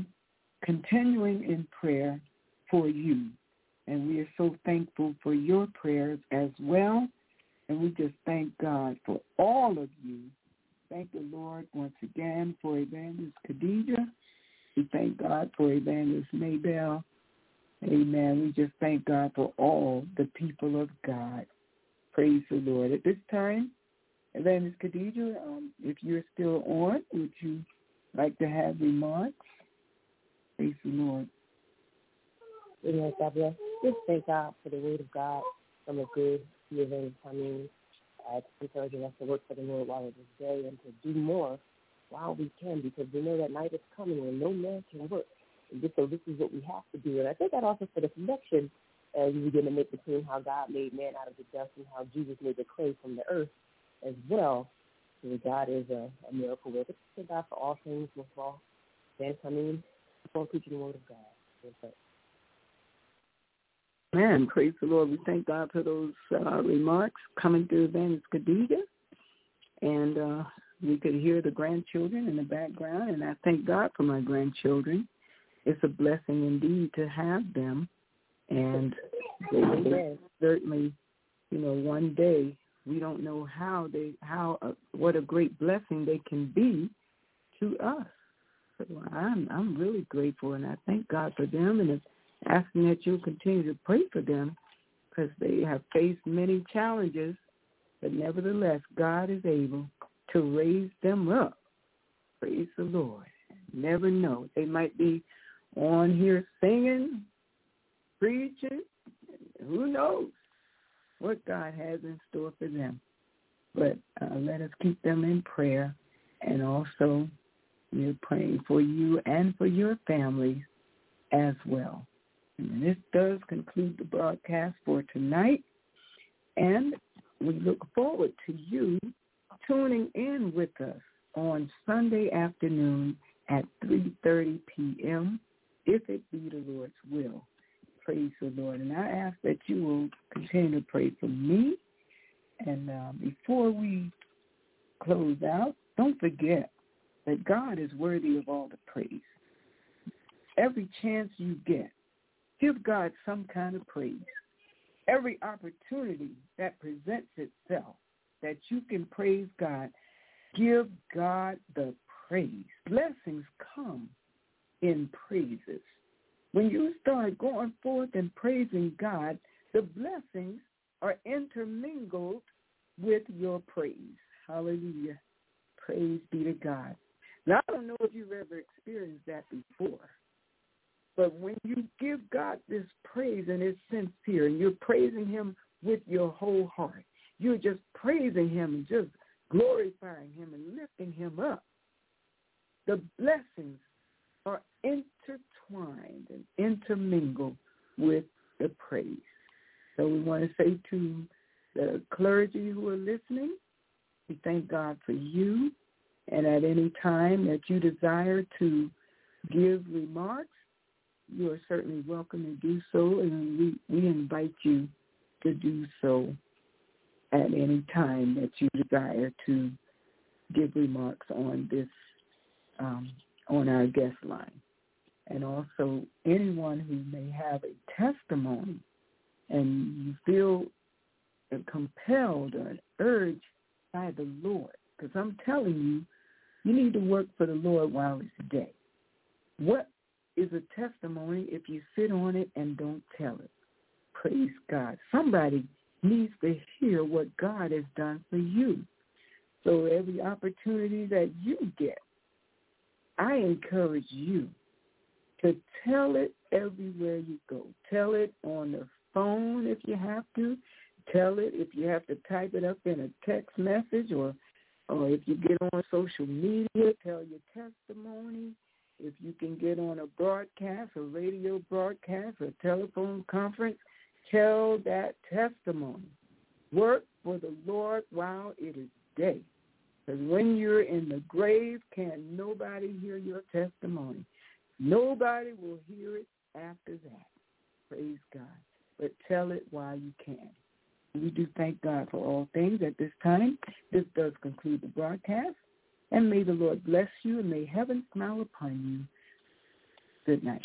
continuing in prayer for you. And we are so thankful for your prayers as well. And we just thank God for all of you. Thank the Lord once again for Evangelist Khadijah. We thank God for Evangelist Maybell. Amen. We just thank God for all the people of God. Praise the Lord. At this time, Evangelist Khadijah, if you're still on, would you like to have remarks? Praise the Lord. Yes, God bless. Just thank God for the word of God from a good giving. I mean, it's encouraging us to work for the Lord while it is day and to do more while we can, because we know that night is coming when no man can work. And so this is what we have to do. And I think that also for the connection we begin to make between how God made man out of the dust and how Jesus made the clay from the earth as well. So God is a miracle worker. Thank God for all things, most of all. Then coming and preaching the word of God. Amen. Praise the Lord. We thank God for those remarks coming through Evangelist Khadijah. And we could hear the grandchildren in the background, and I thank God for my grandchildren. It's a blessing indeed to have them. And they certainly, one day we don't know what a great blessing they can be to us. So I'm really grateful, and I thank God for them, and asking that you'll continue to pray for them, because they have faced many challenges, but nevertheless, God is able to raise them up. Praise the Lord. Never know. They might be on here singing, preaching. Who knows what God has in store for them. But let us keep them in prayer. And also, we're praying for you and for your families as well. And this does conclude the broadcast for tonight. And we look forward to you tuning in with us on Sunday afternoon at 3:30 p.m., if it be the Lord's will. Praise the Lord. And I ask that you will continue to pray for me. And before we close out, don't forget that God is worthy of all the praise. Every chance you get, give God some kind of praise. Every opportunity that presents itself that you can praise God, give God the praise. Blessings come in praises. When you start going forth and praising God, the blessings are intermingled with your praise. Hallelujah. Praise be to God. Now, I don't know if you've ever experienced that before, but when you give God this praise and it's sincere, and you're praising him with your whole heart, you're just praising him and just glorifying him and lifting him up, the blessings are intertwined and intermingled with the praise. So we want to say to the clergy who are listening, we thank God for you. And at any time that you desire to give remarks, you are certainly welcome to do so, and we invite you to do so at any time that you desire to give remarks on this, on our guest line. And also anyone who may have a testimony and you feel compelled or urged by the Lord, because I'm telling you, you need to work for the Lord while it's day. What is a testimony if you sit on it and don't tell it? Praise God. Somebody needs to hear what God has done for you. So every opportunity that you get, I encourage you to tell it everywhere you go. Tell it on the phone if you have to. Tell it if you have to type it up in a text message, or if you get on social media, tell your testimony. If you can get on a broadcast, a radio broadcast, a telephone conference, tell that testimony. Work for the Lord while it is day. Because when you're in the grave, can nobody hear your testimony? Nobody will hear it after that. Praise God. But tell it while you can. We do thank God for all things at this time. This does conclude the broadcast. And may the Lord bless you, and may heaven smile upon you. Good night.